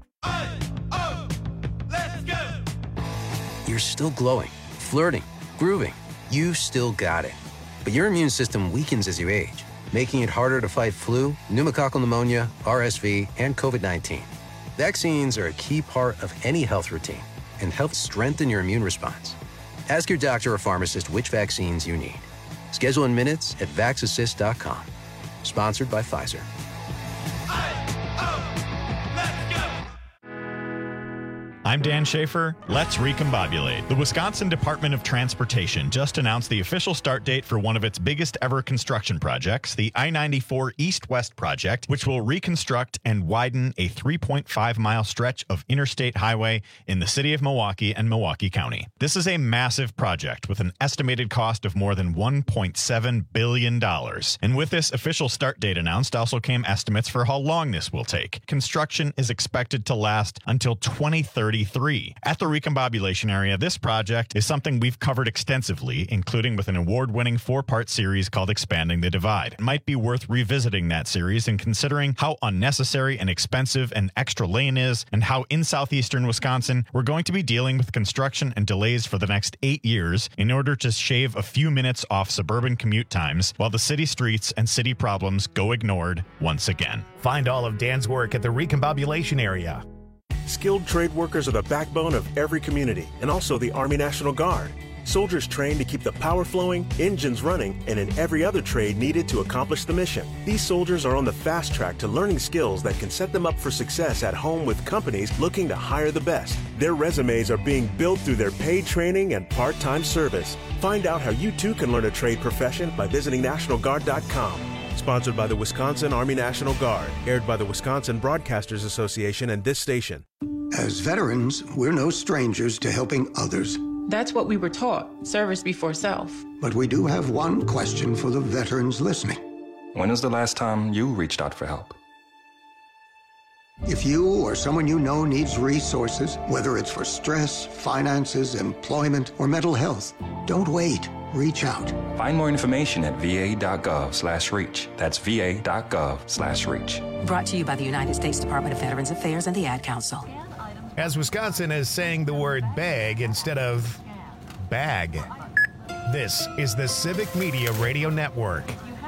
You're still glowing, flirting, grooving. You still got it. But your immune system weakens as you age, making it harder to fight flu, pneumococcal pneumonia, R S V, and COVID nineteen. Vaccines are a key part of any health routine and help strengthen your immune response. Ask your doctor or pharmacist which vaccines you need. Schedule in minutes at vax assist dot com. Sponsored by Pfizer. I'm Dan Schaefer. Let's recombobulate. The Wisconsin Department of Transportation just announced the official start date for one of its biggest ever construction projects, the I ninety-four East-West project, which will reconstruct and widen a three point five mile stretch of interstate highway in the city of Milwaukee and Milwaukee County. This is a massive project with an estimated cost of more than one point seven billion dollars. And with this official start date announced also came estimates for how long this will take. Construction is expected to last until twenty thirty-three. At the recombobulation area, this project is something we've covered extensively, including with an award-winning four-part series called Expanding the Divide. It might be worth revisiting that series and considering how unnecessary and expensive an extra lane is, and how in southeastern Wisconsin we're going to be dealing with construction and delays for the next eight years in order to shave a few minutes off suburban commute times while the city streets and city problems go ignored once again. Find all of Dan's work at the recombobulation area. Skilled trade workers are the backbone of every community and also the Army National Guard. Soldiers trained to keep the power flowing, engines running, and in every other trade needed to accomplish the mission. These soldiers are on the fast track to learning skills that can set them up for success at home with companies looking to hire the best. Their resumes are being built through their paid training and part-time service. Find out how you too can learn a trade profession by visiting national guard dot com. Sponsored by the Wisconsin Army National Guard. Aired by the Wisconsin Broadcasters Association and this station. As veterans, we're no strangers to helping others. That's what we were taught, service before self. But we do have one question for the veterans listening. When was the last time you reached out for help? If you or someone you know needs resources, whether it's for stress, finances, employment, or mental health, don't wait. Reach out. Find more information at v a dot gov slash reach. That's v a dot gov slash reach. Brought to you by the United States Department of Veterans Affairs and the Ad Council. As Wisconsin is saying the word bag instead of bag. This is the Civic Media Radio Network.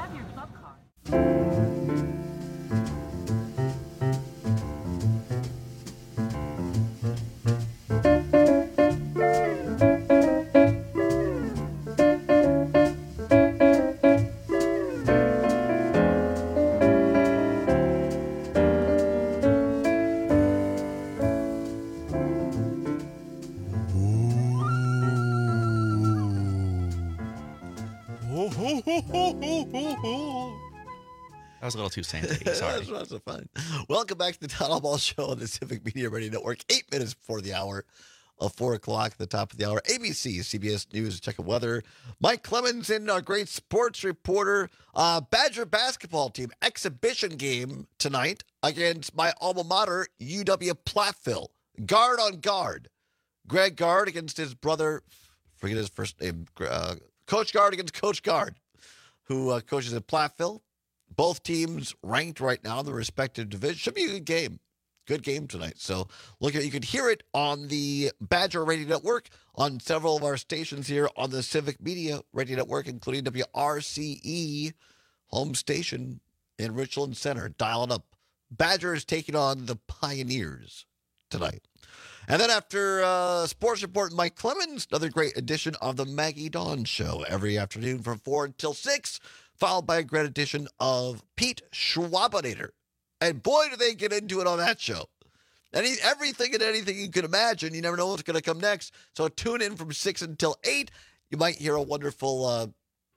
That was a little too sandy. Sorry. That's lots of fun. Welcome back to the Town Hall Ball Show on the Civic Media Radio Network. Eight minutes before the hour of four o'clock at the top of the hour. A B C, C B S News, check of weather. Mike Clemens in our great sports reporter. Uh, Badger basketball team exhibition game tonight against my alma mater, U W-Platteville. Guard on guard. Greg Gard against his brother, forget his first name, uh, Coach Gard against Coach Gard, who uh, coaches at Platteville. Both teams ranked right now in the respective division. Should be a good game. Good game tonight. So look at you could hear it on the Badger Radio Network, on several of our stations here on the Civic Media Radio Network, including W R C E, home station in Richland Center. Dial it up. Badgers taking on the Pioneers tonight. And then after uh, Sports Report, Mike Clemens, another great edition of the Maggie Dawn Show every afternoon from four until six, followed by a great edition of Pete Schwabinator. And boy, do they get into it on that show. Any, everything and anything you can imagine. You never know what's going to come next. So tune in from six until eight. You might hear a wonderful uh,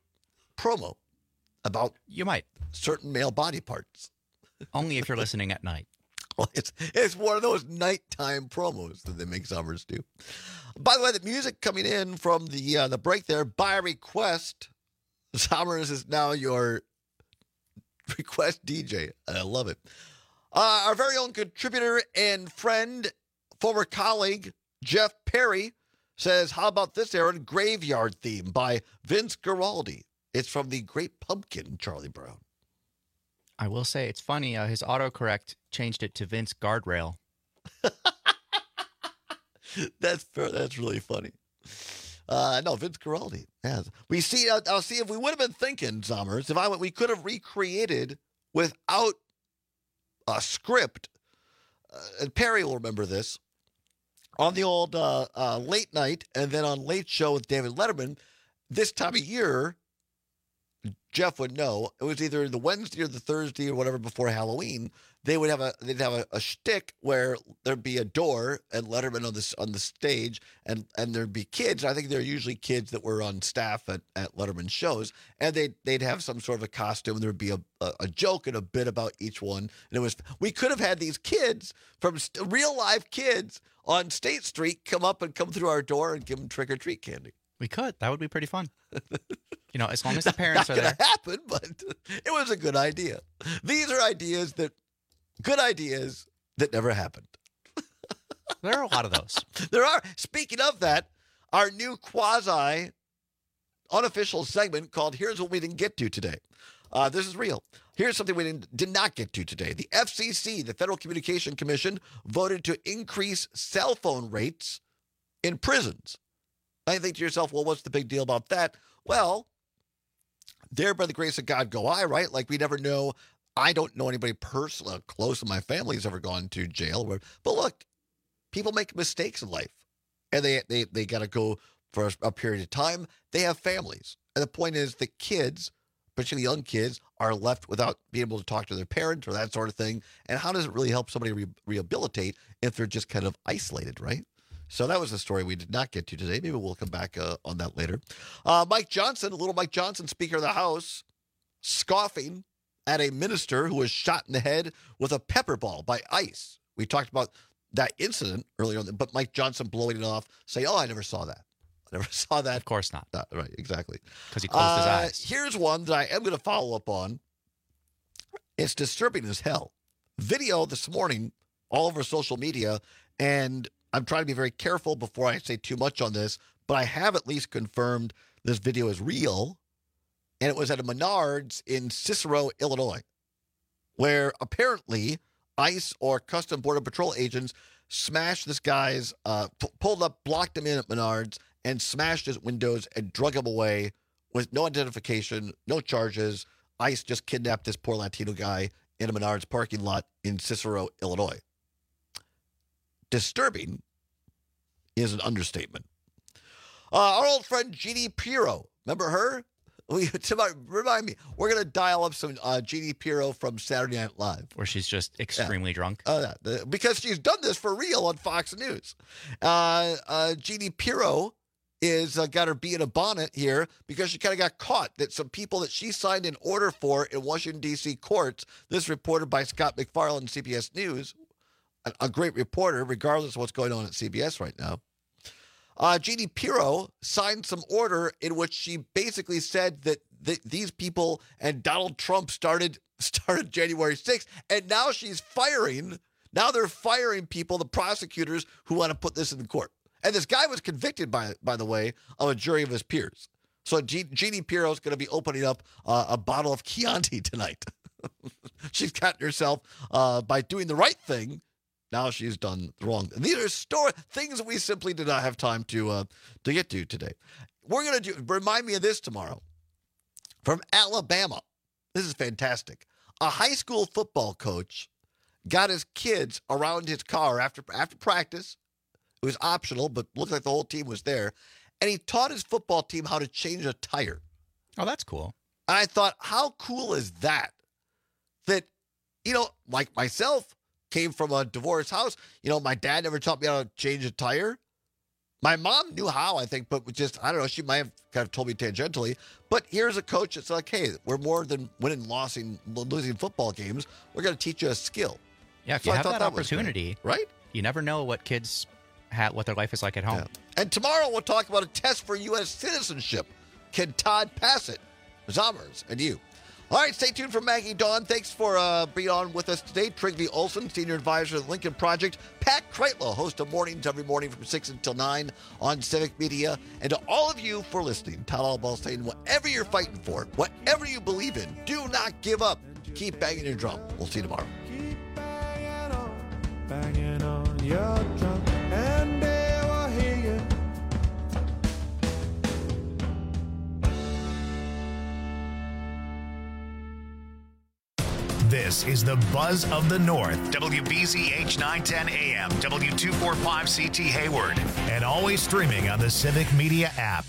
promo about you might certain male body parts. Only if you're listening at night. Well, it's, it's one of those nighttime promos that they make Summers do. By the way, the music coming in from the uh, the break there, by request, Summers is now your request D J, and I love it. Uh, our very own contributor and friend, former colleague, Jeff Perry, says, how about this, Aaron? Graveyard Theme by Vince Guaraldi. It's from the Great Pumpkin, Charlie Brown. I will say it's funny. Uh, his autocorrect changed it to Vince Guardrail. that's that's really funny. Uh, no, Vince Guaraldi. Yeah. We see. Uh, I'll see if we would have been thinking, Summers. If I went, we could have recreated without a script. Uh, and Perry will remember this. on the old uh, uh, late night and then on Late Show with David Letterman, this time of year, Jeff would know, it was either the Wednesday or the Thursday or whatever before Halloween. They would have a they'd have a, a shtick where there'd be a door and Letterman on this on the stage, and and there'd be kids. I think they're usually kids that were on staff at, at Letterman shows, and they they'd have some sort of a costume. And there'd be a, a a joke and a bit about each one, and it was we could have had these kids from st- real live kids on State Street come up and come through our door and give them trick or treat candy. We could. That would be pretty fun. You know, as long as the parents Not are there. gonna happen, but it was a good idea. These are ideas that, good ideas that never happened. There are a lot of those. There are. Speaking of that, our new quasi unofficial segment called Here's What We Didn't Get To Today. Uh, this is real. Here's something we didn't, did not get to today. The F C C, the Federal Communication Commission, voted to increase cell phone rates in prisons. Now you think to yourself, well, what's the big deal about that? Well, there by the grace of God go I, right? Like we never know. I don't know anybody personally close to my family who's ever gone to jail. But look, people make mistakes in life, and they they, they got to go for a, a period of time. They have families. And the point is the kids, especially young kids, are left without being able to talk to their parents or that sort of thing. And how does it really help somebody re- rehabilitate if they're just kind of isolated, right? So that was the story we did not get to today. Maybe we'll come back uh, on that later. Uh, Mike Johnson, little Mike Johnson, Speaker of the House, scoffing at a minister who was shot in the head with a pepper ball by ICE. We talked about that incident earlier on, but Mike Johnson blowing it off, saying, oh, I never saw that. I never saw that. Of course not. Uh, right, exactly. Because he closed uh, his eyes. Here's one that I am going to follow up on. It's disturbing as hell. Video this morning all over social media, and I'm trying to be very careful before I say too much on this, but I have at least confirmed this video is real, and it was at a Menards in Cicero, Illinois, where apparently ICE or Custom Border Patrol agents smashed this guy's, uh, p- pulled up, blocked him in at Menards, and smashed his windows and drug him away with no identification, no charges. ICE just kidnapped this poor Latino guy in a Menards parking lot in Cicero, Illinois. Disturbing is an understatement. Uh, our old friend Jeannie Pirro, remember her? We, remind me, we're going to dial up some uh, Jeannie Pirro from Saturday Night Live. Where she's just extremely yeah. drunk. Uh, yeah, because she's done this for real on Fox News. Uh, uh, Jeannie Pirro is uh, got her bee in a bonnet here because she kind of got caught that some people that she signed an order for in Washington, D C courts, this reported by Scott McFarland, C B S News, a, a great reporter, regardless of what's going on at C B S right now. Uh, Jeannie Pirro signed some order in which she basically said that th- these people and Donald Trump started started January sixth, and now she's firing. Now they're firing people, the prosecutors who want to put this in court. And this guy was convicted, by by the way, of a jury of his peers. So G- Jeannie Pirro is going to be opening up uh, a bottle of Chianti tonight. She's gotten herself, uh, by doing the right thing, now she's done the wrong. And these are story things that we simply did not have time to uh, to get to today. We're going to do, remind me of this tomorrow. From Alabama. This is fantastic. A high school football coach got his kids around his car after after practice. It was optional, but looked like the whole team was there. And he taught his football team how to change a tire. Oh, that's cool. And I thought, how cool is that? That, you know, like myself, came from a divorced house. You know, my dad never taught me how to change a tire. My mom knew how, I think, but just, I don't know, she might have kind of told me tangentially. But here's a coach that's like, hey, we're more than winning and losing, losing football games. We're going to teach you a skill. Yeah, if So you I have thought that, that was opportunity, great, right? You never know what kids, ha- what their life is like at home. Yeah. And tomorrow we'll talk about a test for U S citizenship. Can Todd pass it? Zommers and you. All right, stay tuned for Maggie Dawn. Thanks for uh, being on with us today. Trygve Olson, Senior Advisor of the Lincoln Project. Pat Kreitlow, host of Mornings every morning from six until nine on Civic Media. And to all of you for listening, Todd Albaugh saying, whatever you're fighting for, whatever you believe in, do not give up. Keep banging your drum. We'll see you tomorrow. Banging on your drum, and they will hear you. This This is the Buzz of the North. W B Z H nine ten A M, W two forty-five C T Hayward, and always streaming on the Civic Media app.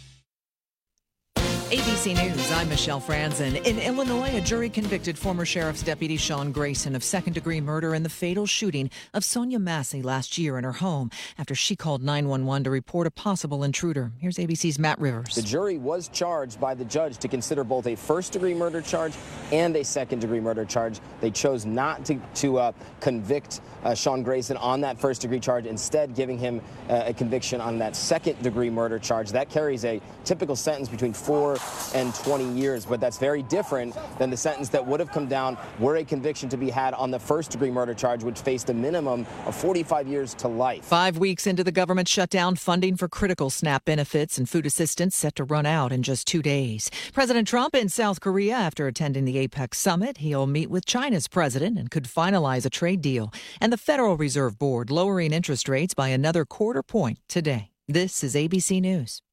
A B C News, I'm Michelle Franzen. In Illinois, a jury convicted former Sheriff's Deputy Sean Grayson of second-degree murder in the fatal shooting of Sonia Massey last year in her home after she called nine one one to report a possible intruder. Here's A B C's Matt Rivers. The jury was charged by the judge to consider both a first-degree murder charge and a second-degree murder charge. They chose not to, to uh, convict uh, Sean Grayson on that first-degree charge, instead giving him uh, a conviction on that second-degree murder charge. That carries a typical sentence between four and twenty years, but that's very different than the sentence that would have come down were a conviction to be had on the first-degree murder charge, which faced a minimum of forty-five years to life. Five weeks into the government shutdown, funding for critical SNAP benefits and food assistance set to run out in just two days. President Trump in South Korea after attending the APEC summit. He'll meet with China's president and could finalize a trade deal. And the Federal Reserve Board lowering interest rates by another quarter point today. This is A B C News.